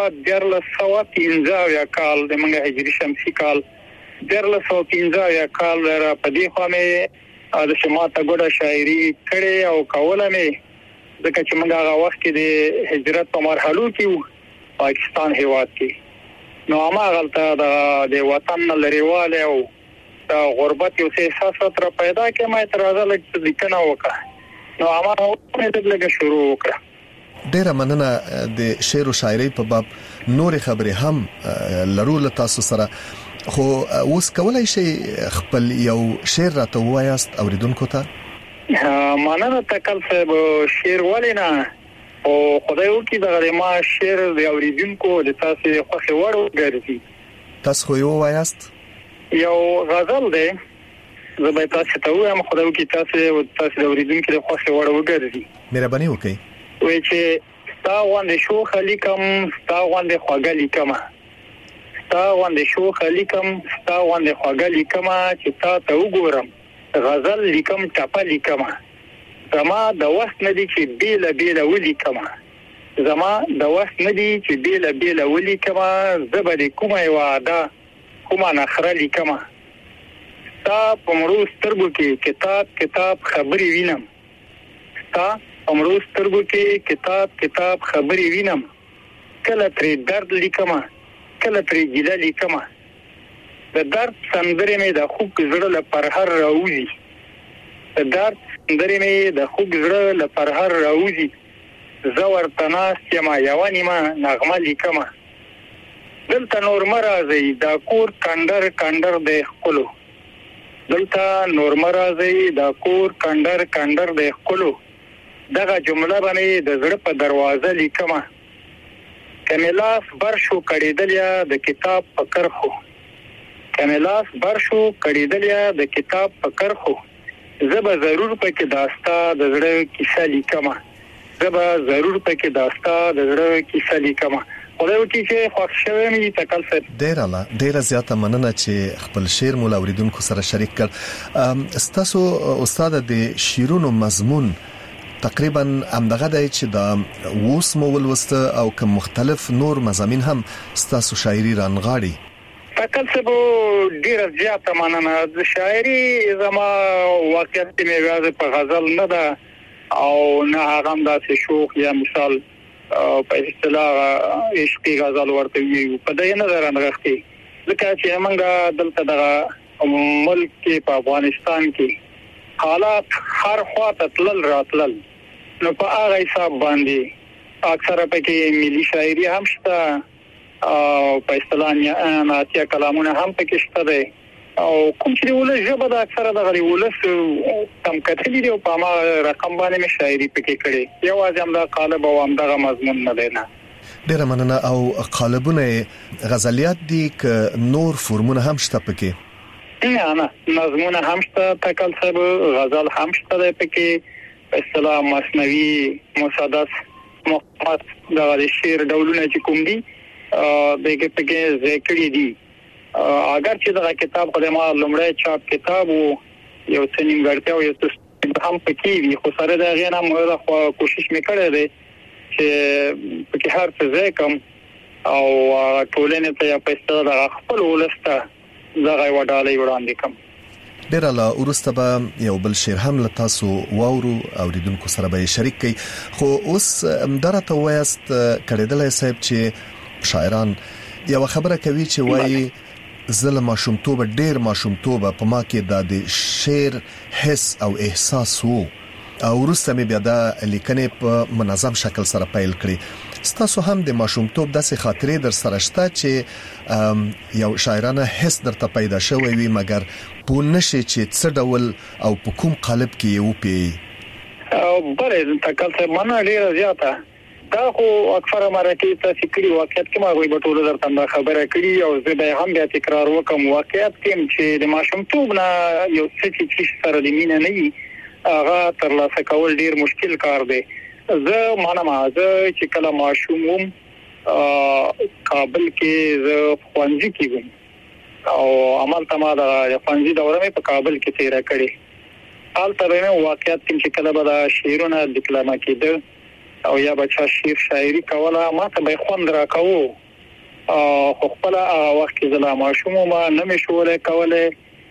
1315 کال د منګه هجری شمسي کال 1315 کال را پدې خو مې د شماته ګډه شاعري کړې او کوله مې ځکه چې منګه هغه وخت کې د هجرت په مرحلو کې پاکستان هیواد کې نو ما غلطه د وطن لريواله او د غربت یو څه احساس را پیدا کې ما اعتراض لیکنه وکړه. نو ما دغه شروع وکړه. ډیره مننه د شعر او شاعري په باب نور خبرې هم لرو له تاسو سره. خو اوس کولای شي خپل یو شعر راته وایاست اوریدونکو ته؟ مننه تکل صاحب. شعر ولینا او خدای وکي دغه ما شعر د اوریدونکو د تاسو خوښ وړو ګرځي. تاسو خو یو وایاست؟ یو غزل دی زبې تاسو ته وایم خدای وکي تاسو د اوریدونکو د خوښ وړو ګرځي. مهرباني وکړئ. وای چې ستا غوندې شو خلیکم ستا غوندې خواږه لیکم ستا غوندې شو خلیکم ستا غوندې خواږه لیکم چې تا ته وګورم غزل لیکم ټپه لیکم زما د وخت نه دي چې بیل بیل ولیکم زما د وخت نه دي چې بیل بیل ولیکم زبر کومه واده کومه نخره لیکم ستا په مړو سترګو کې کتاب خبري وینم ستا امروز سترګو کې کتاب خبري وینم کله ترې درد لیکم کله ترې ګیله لیکم د درد سندرې مې د خوږ زړه له پرهر راوځي د درد سندرې مې د خوږ زړه له پرهر راوځي زه ورته ناست یم یوه نیمه نغمه لیکم دلته نور مه راځئ دا کور کنډر دی ښکلو دلته نور مه راځئ دا کور کنډر دی ښکلو دغه جمله باندې د زړه په دروازه لیکمه کملاس برشو کړیدلیا د کتاب فکر خو کملاس برشو کړیدلیا د کتاب فکر خو زبا ضرور پکې داستا د زړه کیسه لیکمه زبا ضرور پکې داستا د زړه کیسه لیکمه. خدای وکړي چې خوښ شوی مې تکل صاحب. ډیره زیاته مننه چې خپل شعر مول اوریدونکو سره شریک کړ. تاسو استاد د شعرونو مضمون تقریبا همدغه دی چې دا اوس مو ولوسته او کوم مختلف نور مضامین هم ستاسو شاعري رانغاړي؟ تکل څه ډیره زیاته مننه. د شاعري زما واقعیت مې غواړم په غزل نه ده او نه هغه هم داسې شوق یا مثال په اصطلاح عشقي غزل ورته وي په دې نه رانغښتي ځکه چې موږ دلته د ملک کې په افغانستان کې حالات هر خواته تلل راتلل نو په هغه حساب باندې اکثره پکې ملي شاعري هم شته او په اصطلاح ناتیه کلامونه هم پکې شته دي او کوم چې ولې ژبه د اکثره د غری ولس کم کتلی دی په ما رقم باندې شاعري پکې کړي یو ځم دا قالب او هم دغه مضمون نه دی نه ډیر مننه او قالبونه غزلیات دي ک نور فرمونه هم شته پکې نه نظمونه هم شته تکل صاحب غزل هم شته پکې اصطلاح مثنوي مسدس محمد د شعر ډولونه چې کوم دي دغه پکې ذکر دي اگر چې دا کتاب په ما لومړی چاپ کتاب یو څه نیمګړتیا او یو څه هم پکې وي خو سره دا غینا مې کوشش وکړې ده چې پکې هر څه ځای کوم او ټولنې ته په اصطلاح خپل ولسته زغه وډالې وړاندې کوم ډیر لا ورسته به یو بل شعر هم له تاسو واورو او ریدونکو سره به شریک کړي خو اوس درته وایست کړهدلای صاحب چې شاعران یو خبره کوي چې وایي ظلم ماشومتوب ډیر ماشومتوب په ما کې د شعر حس او احساس وو او ورسته مې بیا د لیکنې په منظم شکل سره پیل کړی ستاسو هم د ماشومتوب داسې خاطرې در سره شته چې یو شاعرانه حس درته پیدا شوی وي مګر په نشي چې څه ډول او په کوم قالب کې یو پی او بره تکل څه معنا ډیره زیاته دا خو اکثره مرکه تاسو کړي واقعیت کې ما غوي بټول درته خبره کړي او زه به هم بیا تکرار وکم واقعیت کې چې د ماشومتوب نه یو څه چې سره د مینه نه وي هغه تر لاسه کول ډیر مشکل کار دی زه چې کله ماشوم وم کابل کې زه خوانځي کېږم او عمل تما د خوانځي دوره مې په کابل کې تیر کړې حال ته مې واقعیت چې کله به د شعرونه ډیپلوما کېده او یا بچا شاعري کوله ما ته به خوند راکاو خو خپل وخت کې زلا ماشوم ما نه مې شوله کوله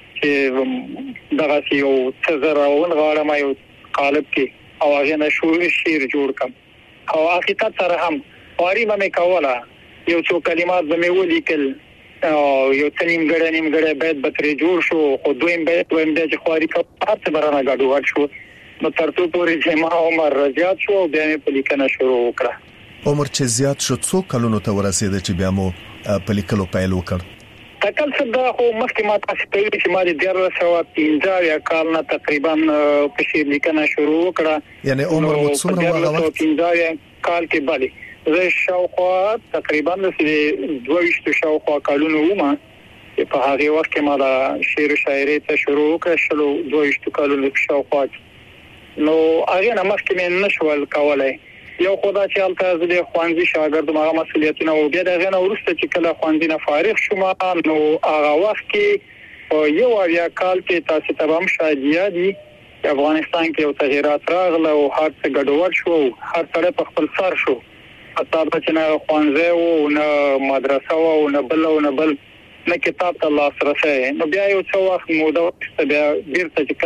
چې دغه یو څه زره ولغاړم یو قالب کې او هغه نه شعر جوړ کم او حقیقت سره هم واري مې کوله یو څو کلمات به مې ولیکل او یو نیمګړی بیت بتري جوړ شو خو دویم بیت چې خواري کوه څه برانه غاډوډ شو نو ترڅو پورې چې ما عمر زیات شو بیا مې په لیکنه شروع وکړه عمر چې زیات شو څو کلونو ته ورسېد چې بیا مو په لیکلو پیل وکړ تکل صدا خو مخکې ما تاسو ته ویل چې ما د 1315 کال نه تقریبا په شعر لیکنه شروع وکړه یعنی عمر مو څومره وغه وخت 15 کال کې باندې زه شاوخوا تقریبا د 22 شاوخوا کالونو ومه په هغه وخت کې ما د شعر شاعري ته شروع وکړه شلو 22 کالونو شاوخوا نو هغه نه مخکې مې نشول کولای یو خدای چې البته د خوانځي شاګرد ماغه مسولیتونه او بیا دغه ورسته چې کله خوانځي نه فارغ شوم نو هغه وخت کې یو اویا کال کې تاسو ته هم شاید یادي افغانستان کې یو تغیرات راغله او هر څه ګډوډ شو هر څه په خپل سر شو حتی چې نه خوانځي او نه مدرسه او نه بل نه کتاب ته لاسرسي نو بیا یو څو وخت موده بیا بیرته چې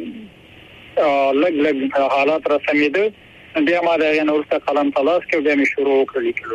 کله لګ حالات را سمېده بیا ما دا نور څه قلم تلاش کې بیا مې شروع وکړ لیکلو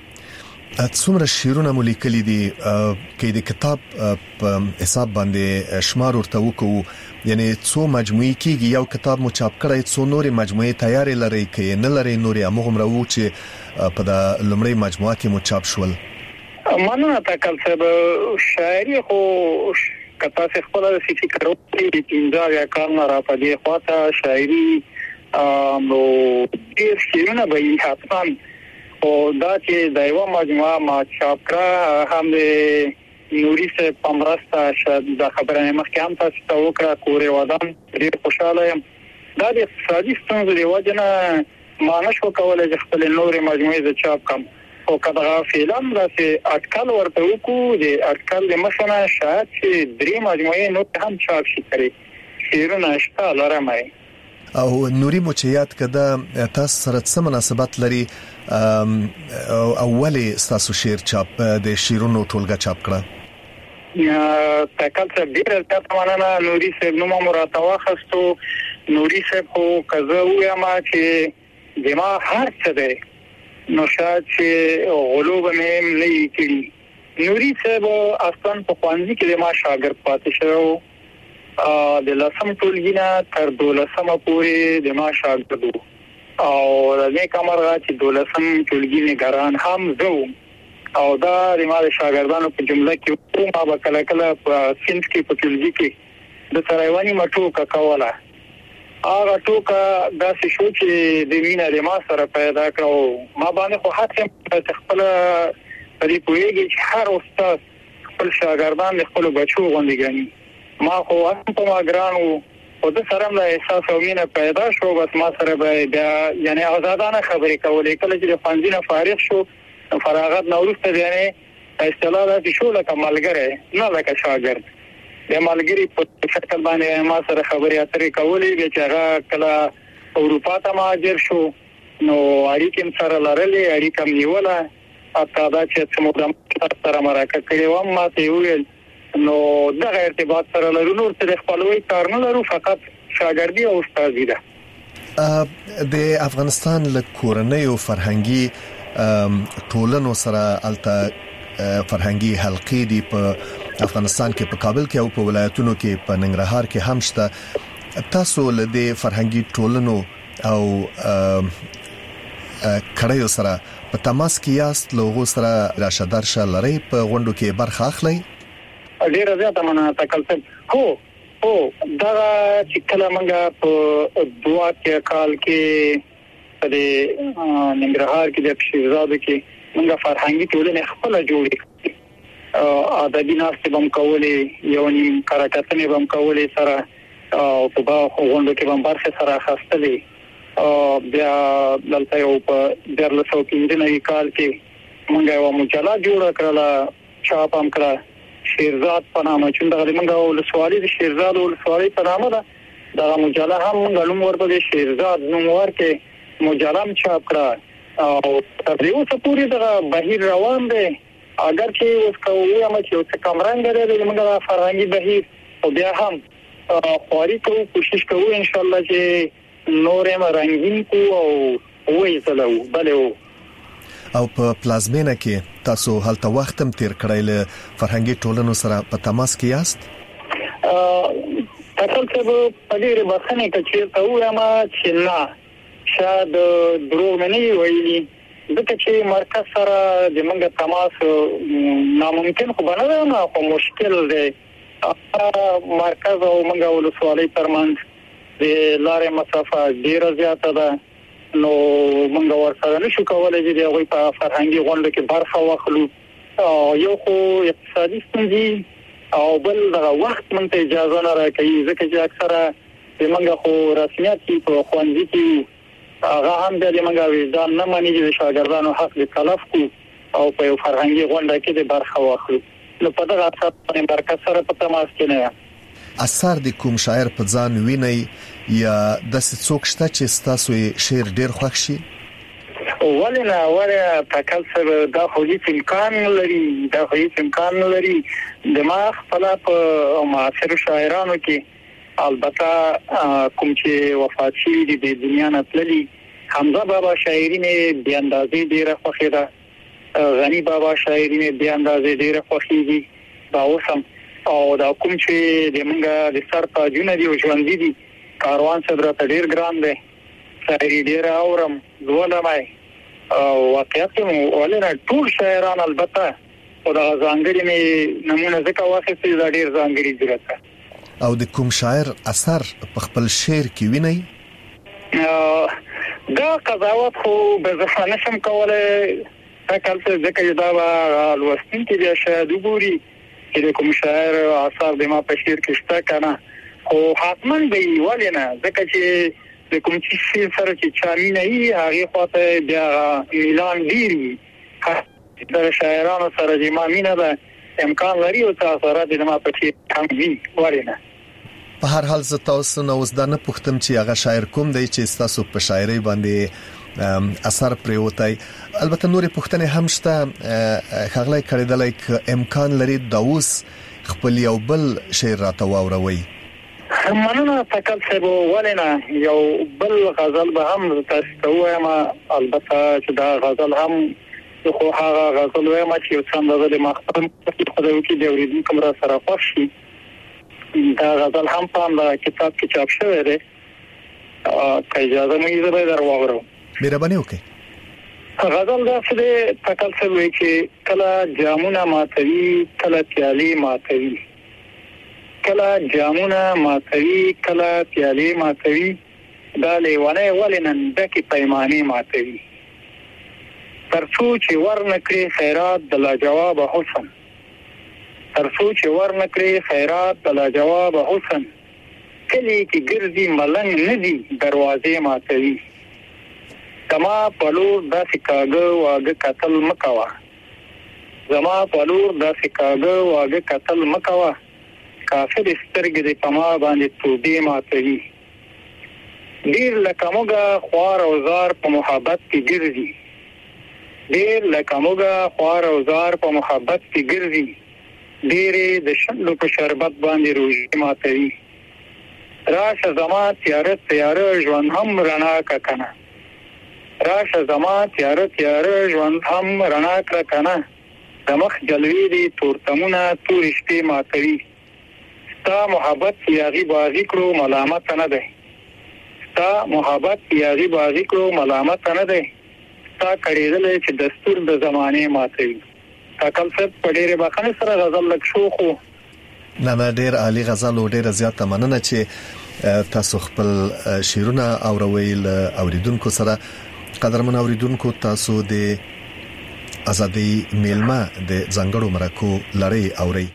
څومره شعرونه مو لیکلي دي کې د کتاب په حساب باندې شمار ورته وکړو یعنی څو مجموعي کېږي یو کتاب مو چاپ کړی څو نورې مجموعي تیارې لري کې نه لري نورې هغه مرو چې په د لمړی مجموعه کې مو چاپ شول مننه تکل صاحب شاعري خو کتا څه خپل فکر وکړي چې دا کار نه را پدې خواته شاعري نو ډیر شعرونه به یې حتما او دا چې د یو مجموعه ما چاپ کړه هم د نوري سه پمرستا شاید دا خبره مخکې هم تاسو ته وکړه کورې ودان ډیر خوشاله یم دا د اقتصادي ستونزو د وجه نه ما نشو کولای چې خپل نوري مجموعه د چاپ کم او کله فعلا راځي اټکل ورته وکړو د اټکل د مخنه شاید چې درې مجموعه نو هم چاپ شي کړي شعرونه شته لرمه او نوري مچيات کده تاسو سره څه مناسبت لري اولی تاسو شعر چاپ د شعرونو ټولګه چاپ کړه تکل څه ډیر تاسو مننه نوري صاحب نو مراته واخستو نوري صاحب خو کزه وایم چې دما هر څه دی نو شاید چې غلوب مې نه کړی نوري صاحب اصلا په خوانځي کې ما شاګرد پاتې شو د لسم ټولګي نه تر 12مه پورې د ما شاګردو او د نیک امرغه چې 12م ټولګي نگران هم زه او دا د ما شاګردانو په جمله کې ما به کله کله په سنت کې په ټولګي کې د ترایوانی مټو کوله هغه ټوکا داسې شو چې د مینا د ما سره پیدا کړو ما باندې خو حتی خپل پرې کویږي چې هر استاد خپل شاګردان خپل بچو غوندي ګڼي ما خو هم په ما ګرانو او د سره له احساس او مینه پیدا شو بس ما سره به بیا یعنی آزادانه خبرې کولې کله چې د فنزینه فارغ شو فراغت نورسته یعنی اصطلاح د شو لکه ملګری نه لکه شاګرد د ملګری په شکل باندې ما سره خبرې اترې کولې چې هغه کله اروپا ته مهاجر شو نو اړیکې سره لرلې اړیکې نیوله اته دا چې څومره سره مرکه کړې و ما ته ویل نو دغه ارتباط سره لرو نور څه خپلوي کار نه لرو فقط شاګردي او استادي ده د افغانستان له کورنۍ او فرهنګي ټولنو سره الته فرهنګي حلقې دي په افغانستان کې په کابل کې او په ولایتونو کې په ننګرهار کې هم شته تاسو له دې فرهنګي ټولنو او کړهیو سره په تماس کې یاست لوغو سره راشه درشه لري په غونډو کې برخه اخلي ډیر زیاته مننه تکلف هو دا چې کله موږ په دوا کې کال کې د ننګرهار کې د شیرزاد کې موږ فرهنګي ټولنه خپل جوړې ادبي ناستې بم کولې یو نیم کارکتنې بم کولې سره او په غونډو کې بم برخه سره خاصتلې بیا دلته یو په 2015 کال کې موږ یو مجله جوړه کړله چاپ هم کړه شیرزاد په نامه چې دغه موږ ولسوالۍ د شیرزاد ولسوالۍ په نامه ده دا مجله هم موږ نوم ورته شیرزاد نوم ورکې مجله هم چاپ کړه او تر اوسه پورې دا بهیر روان دی اگر چې اوس کوو هم چې اوس کمرنګ لري موږ فرهنګي بهیر او بیا هم خواري کوو کوشش کوو ان شاء الله چې نورم رنگین کو او وې زلو بلو او په پلازمینه کې تاسو هلته وخت هم تیر کړی له فرهنګي ټولنو سره په تماس کې یاست تاسو په دې برخه کې چې تاسو ما چې نه شاید دروغ نه ویلي دغه چې مرکز سره د موږ تماس ناممکن خو بنه نه خو مشکل دی مرکز او موږ ولسوالۍ ترمنځ د لارې مسافه ډیره زیاته ده نو موږ ورسره نشو کولای چې دغه په فرهنګي غونډه کې برخه واخلو یو خو اقتصادي ستونزې او بل دغه وخت موږ ته اجازه نه راکوي ځکه چې اکثره موږ خو رسمیت کې په خوندې کې هغه هم د موږ ویزان نه مانی چې شاګردانو حق د تلف کو او په فرهنګي غونډه کې د برخه واخلو نو په دغه اساس باندې مرکز سره په تماس کې نه اثر د کوم شاعر په ځان ویني یا د څوک شته چې تاسو شعر ډیر خوښ شي ولا تکلف دا خو هیڅ امکان لري د ما خپل په معاصر شاعرانو کې البته کوم چې وفات شي د دنیا نه تللي حمزه بابا شاعري مې بیا اندازې ډیره خوښه ده غنی بابا شاعري مې بیا اندازې ډیره خوښه دي دا اوسم او دا کوم چې د منګه د سر تاجونه دی او ژوند دي کاروان صدر ته ډیر ګران دی شاعري ډیر اورم زولمای او واقعیت ولنه ټول شاعران البته او دا ځانګړي مې نمونه ځکه واخیستې دا ډیر ځانګړي ځکه او د کوم شاعر اثر په خپل شعر کې ویني دا قضاوت خو به زه نشم کولای تکلف ځکه دا لوستین کې بیا شاید وګوري چې کوم شاعر اثر د ما په شعر کې شته کنه خو حتما به ولنه ځکه چې د کوم چې سره چې چامینه یې هغه خواته بیا اعلان ډیری د شاعرانو سره چې ما مینه ده امکان لري او تاثیرات د ما په شعر هم وي ولنه په هر حال زه تاسو نو اوس دا نه پوښتم چې هغه شاعر کوم دی چې تاسو په شاعري باندې اثر پریوتای البته نورې پوښتنې هم شته خغلای کړیدلای امکان لري دا اوس خپل یو بل شعر راته واوروي مننه تکلف ولنه یو بل غزل به هم تاسو ته وایم البته چې دا غزل هم خو هغه غزل وایم چې څنګه د مخکې خدای کې د اوریدونکو را سره خوښ شي دا غزل هم په کتاب کې چاپ شوی دی که اجازه مې زه در واورم. مهرباني وکړئ. غزل دا څه دی تکل څه وایي چې کله جامونه ماتوي کله پیالې ماتوي، کله جامونه ماتوي کله پیالې ماتوي، دا لیوانه ولې نن ډکې پیمانې ماتوي، ترڅو چې ورنکړي خیرات د لاجواب حسن، ترڅو چې ورنکړي خیرات د لاجواب حسن، کلی کې ګرځي ملنګ ندي دروازې ماتوي، زما پلور داسې کاغه واګه قتل مکوا، زما پلور داسې کاغه واګه قتل مکوا، کافر سترګې د پما باندې توبې ماتوي، ډیر لکه موږ خوار او زار په محبت کې ګرځي، ډیر لکه موږ خوار او زار په محبت کې ګرځي، ډېرې د شندو په شربت باندې روژې ماتوي، راشه زما تیاره تیاره ژوند هم رڼا کړه کنه، راشه زما تیاره تیاره ژوند هم رڼا کړه کنه، د مخ جلوې دي تورتمونه تورې شپې ماتوي، ستا محبت یاغي بازي کړو ملامت نه دی، ستا محبت یاغي بازي کړو ملامت نه دی، ستا کړېدلې چې دستور د زمانې ماتوي. تکل څه په ډېرې بخښنې سره غزل لږ شوخ و. نه ډېر عالی غزل او ډېره زیاته مننه چې تاسو خپل شعرونه اوروي له اوریدونکو سره. قدرمن اوریدونکو تاسو د ازادي میلمه د ځانګړو مرکو لړۍ اوري.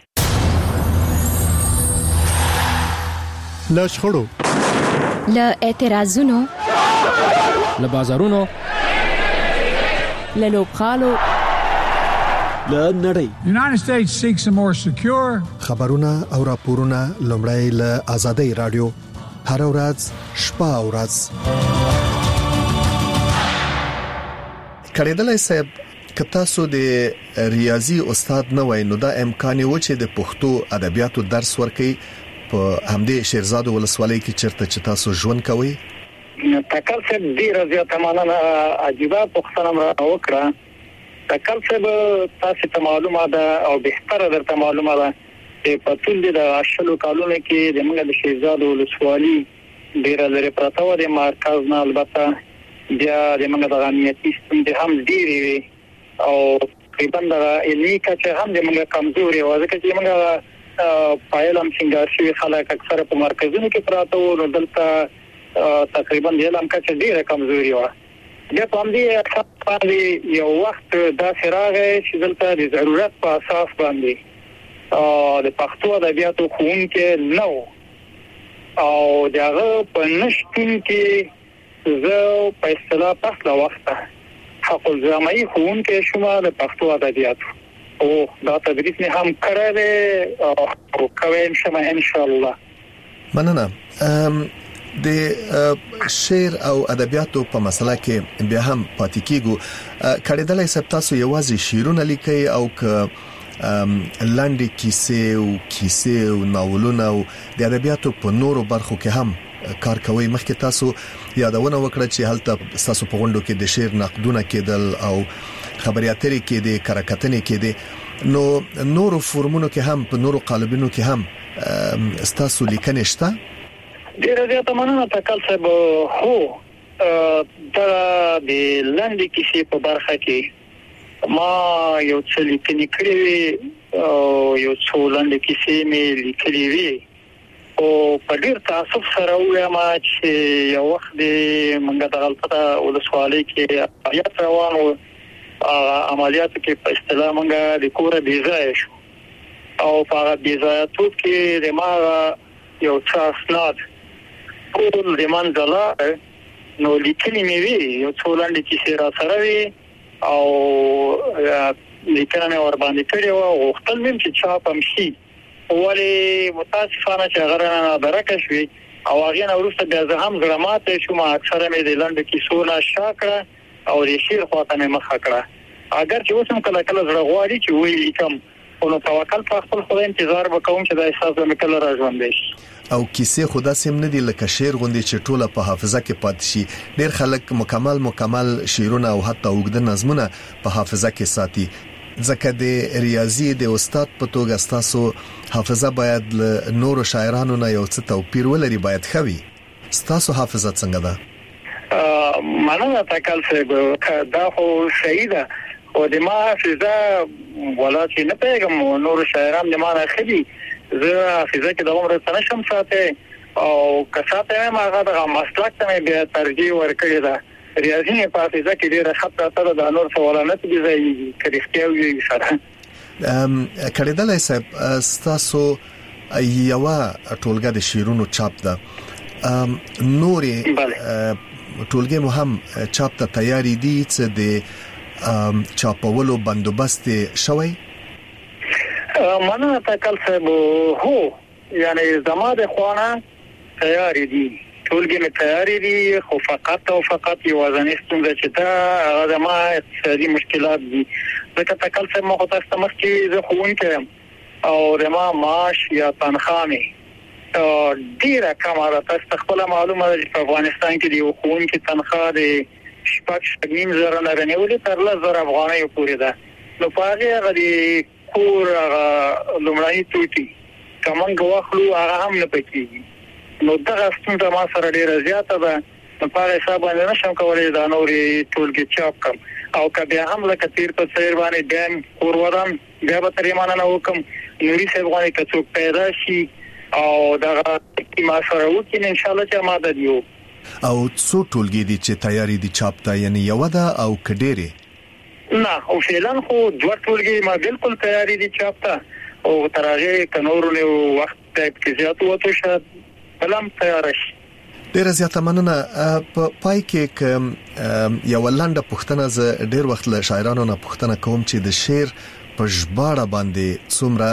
له شخړو، له اعتراضونو، له بازارونو، له لوبخالو، له نړۍ. United States seeks a more secure. خبرونه او راپورونه لومړی له ازادي رادیو هر ورځ شپه او ورځ. کړهدلای صاحب کتا سو د ریاضي استاد نه وای نو دا امکان و چې د پښتو ادبیاتو درس ورکړي په همدې شیرزاد ولسوالۍ کې چرته چې تاسو ژوند کوي. تکل څه ډیره زیاته مننه عجیبه پوښتنه وکړه. تکل څه تاسو ته معلومه ده او بهتره درته معلومه ده چې په ټول د اشلو کالونو کې د موږ د شیرزاد ولسوالۍ ډیره لري پراته و د مرکز نه، البته بیا د موږ د امنیتي سیستم د هم ډیری او تقریبا د علمي کچه هم د موږ کمزوري و، ځکه چې موږ پایلم څنګه شي خلک اکثره په مرکزونو کې پراته و، نو دلته تقریبا د علم کچه ډیره کمزوري و. بیا په همدې باندې یو وخت دا راغی چې دلته د ضرورت په اساس باندې د پښتو ادبیاتو ښوونکي نه و او دغه په نشټون کې زه په اصطلاح پخله وخته حق الزامي ښوونکي شوم د پښتو ادبیاتو او دا تدریس نه هم کړی دی او کوم شم ان شاء الله. مننه. د شعر او ادبیاتو په مسله کې بیا هم پاتې کیږو. کړهدلای صاحب تاسو یوازې شعرونه لیکي او که لاندې کیسې او ناولونه او د ادبیاتو په نورو برخو کې هم کار کوي؟ مخکې تاسو یادونه وکړه چې هلته تاسو په غونډو کې د شعر نقدونه کېدل او خبري اترې کې د کرکټنې کې دي، نو نورو فورمونو کې هم په نورو قالبونو کې هم تاسو لیکنې شته؟ ډیره زیاته مننه تکل صاحب. هو دا د لاندې کیسې په برخه کې ما یو څه لیکنې کړې وي او یو څو لاندې کیسې مې لیکلې وي او په ډیر تاسف سره وایم چې یو وخت د منګه د غلطه ولسوالۍ کې عملیات روان و، عملیات کې په اصطلاح منګه د کوره بیځای شو او په بیځایاتو کې د ما یو څه اسناد ټول د منځله نو لیکنې مې وی یو څو لاندې کیسې را سره وي او لیکنه مې ور باندې کړې و او خپل مې چې چاپ هم شي ولې متاسفانه چې غرانه درکه شوي او هغه نه ورسته بیا زه هم غرامات شوم. اکثره مې د لاندې کیسو نه شاکړه او د شعر خواته مې مخه کړه، اگر چې اوس هم کله کله زړه غواړي چې وایي کوم نو توکل په خپل خدای انتظار وکوم چې دا احساس مې کله راځوندې شي. او کیسې خدا سم نه دی لکه شعر غوندي چې ټوله په حافظه کې پاتې شي. ډېر خلک مکمل شعرونه او حتی وګړه نظمونه په حافظه کې ساتي. ځکه د ریاضي د استاد په توګه تاسو حافظه باید له نورو شاعرانو نه یو څه توپیر ولري، باید خوي. تاسو حافظه څنګه ده؟ مننه تکل څه دا خو صحیح ده، او د ما حافظه ولا چې نه پیغام نور شاعران د ما نه خدي، زه حافظه کې د عمر سره شم ساته او کساته ما هغه د مسلک ته به ترجیح ورکړی ده. ریاضي نه په حافظه کې ډیره خطه سره د نور سوالات دي ځای کړي وي سره. کړهدلای صاحب تاسو یو ټولګه د شیرونو چاپ ده، نورې ټولګه مو هم چاپ ته تیاری دي چې د چاپولو بندوبست شوی؟ مننه تکل صاحب، هو یعنی زما د خوانه تیاری دي، ټولګه می تیاری دي، خو فقط او فقط یو ځنستون چې دا هغه ما اقتصادي مشکلات دي. ځکه تکل صاحب مخ تاسو مخکې زه خوون کړم او رما معاش یا تنخواه می ډیره کمه ده. تاسو خپل معلومه ده چې په افغانستان کې دی خوون کې تنخواه دی 6.5 زره نه رنیولې تر 10,000 افغانۍ پورې ده. نو په هغه د کور لومړی توټي کومنګ واخلو هغه هم نه پکېږي. نو دغه ستونزه ما سره ډیره زیاته ده. په هغه حساب باندې نشم کولای دا نورې ټولګي چاپ کړم، او کبه هم لکه تیر په څیر باندې دیم کور ودان بیا به ترې مانه وکم. نوري څه غواړي چې څوک پیدا شي او دغه ما سره وکړي ان شاء الله چې ماده دیو. او څو ټولګي دي چې تیاری دي چاپ ته، یعنی یو ده او کډيري؟ نه او فعلا خو دوه ټولګي ما بالکل تیاری دي چاپ ته، او ترغه کنورونه وخت کې زیات وته شد بلم تیار شي. ډیر زیاته مننه. په پای کې یو لنډه پوښتنه ز ډیر وخت له شاعرانو نه پوښتنه کوم چې د شعر په ژباړه باندې څومره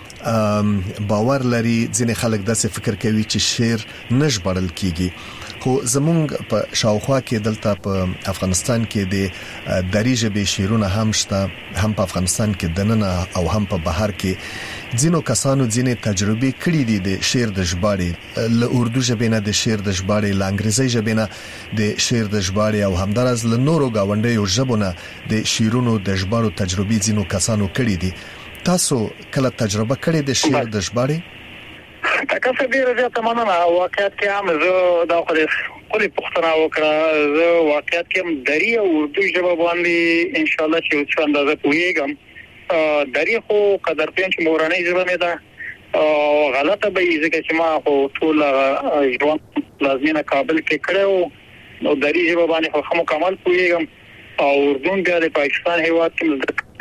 باور لري. ځینې خلک داسې فکر کوي چې شعر نشبړل کیږي، خو زمونږ په شاوخوا کې دلته په افغانستان کې د دری ژبې شعرونه هم شته، هم په افغانستان کې دننه او هم په بهر کې. ځینو کسانو ځینې تجربې کړې دي د شعر د ژباړې، له اردو ژبې نه د شعر د ژباړې، له انګریزي ژبې نه د شعر د ژباړې، او همدارس له نورو گاونډیو ژبو نه د شعرونو د ژباړو تجربې ځینو کسانو کړې دي. تاسو کله تجربه کړې د شعر د ژباړې؟ تاسو ډیره زیاته مننه. واقعیت کې هم زه دا خپل پوښتنه وکړه، زه واقعیت کې هم دری او اردو ژبه باندې ان شاء الله چې څه اندازه پوهیږم. دری خو قدر پېنچ مورانۍ ژبه مې ده، غلطه به یې ځکه چې ما خو ټول ژوند لازمینه کابل کې کړو، نو دری ژبه باندې خو مکمل پوهیږم. او اردو بیا د پاکستان هیواد کې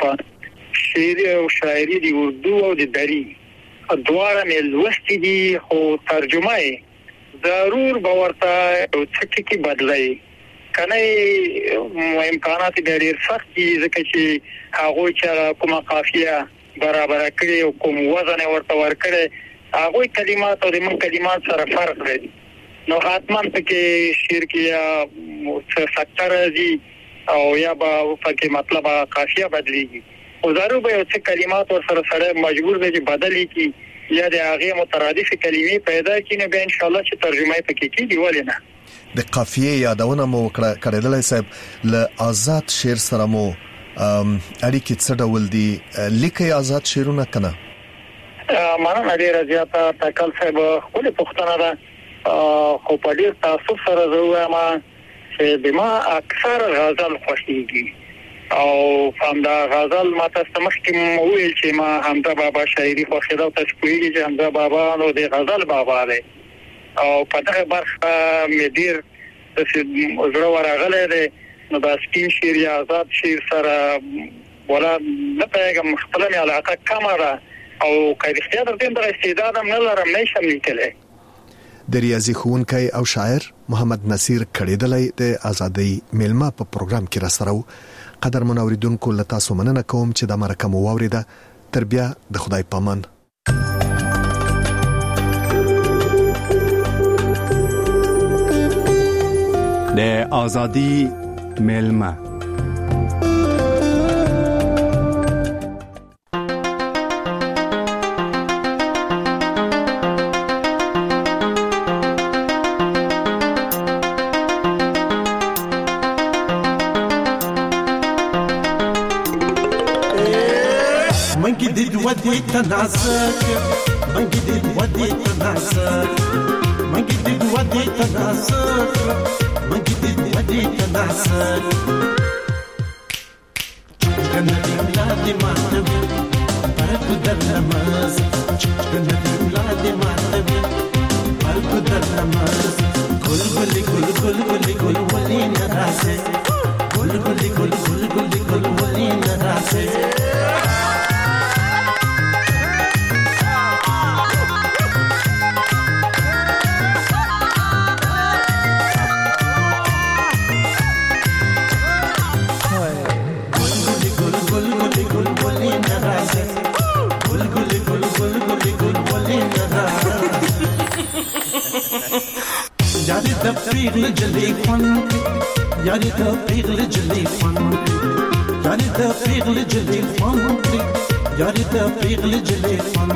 شعر او شاعري دی اردو او د دری دواړه مې لوستي دي، خو ترجمه یې ضرور به ورته څه کې بدلای کنه. امکانات ډېر سخت دي ځکه چې هغه چې کومه قافیه برابر کړي او کوم وزن ورته ورکړي، هغه کلمات او د من کلمات سره فرق لري. نو حتمان پکې شعر کې یا سکتر دي او یا به پکې مطلب قافیه بدليږي، او ضرور به څه کلمات ور سره مجبور دي چې بدلي کی یا د هغه مترادف کلمې پیدا کینې به ان شاء الله چې ترجمه پکې کیږي. ولې نه د قافیه یادونه مو کړدلای صاحب، له آزاد شعر سره مو اړیکې څه ډول دي؟ لیکي آزاد شعرونه کنه؟ مننه ډیره زیاته تکل صاحب، خپل پوښتنه ده. خو په ډیر تاسو سره زه وایم چې بما اکثر غزل خوښیږي، او همدا غزل ما تاسو مخکې وویل چې ما حمزه بابا شاعري خوښیده، او تاسو پوهیږئ چې حمزه بابا نو د غزل بابا دی، او په دغه برخه مې ډیر زړه ورغلی دی. نو دا سپین شعر یا آزاد شعر سره ولا نه پیغام خپل مې علاقه کمه ده، او کله چې دا د استعداد هم نه لرم نشم لیکلی. د ریاضي ښوونکی او شاعر محمد نصیر کړهدلای د ازادۍ میلمه په پروګرام کې را سره و. قدر منوریدونکو له تاسو مننه کوم چې د مرکه مو واوریده. تر بیا د خدای پامان. د ازادۍ میلمه منګي دې ودې تناسک منګي دې ودې تناسک منګي دې ودې تناسک منګي دې ودې تناسک کنه دې ولادي ماتوي پر قدر نماز کنه دې ولادي ماتوي پر قدر نماز ګل ګل ګل ګل ګل ګل ولي نراسه ګل ګل ګل ګل ګل ګل ولي نراسه यारी द पिघल जली फन यारी द पिघल जली फन यारी द पिघल जली फन यारी द पिघल जली फन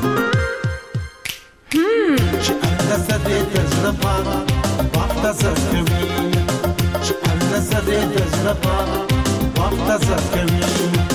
شأن سري تجربة وقت زكوي شأن سري تجربة وقت زكوي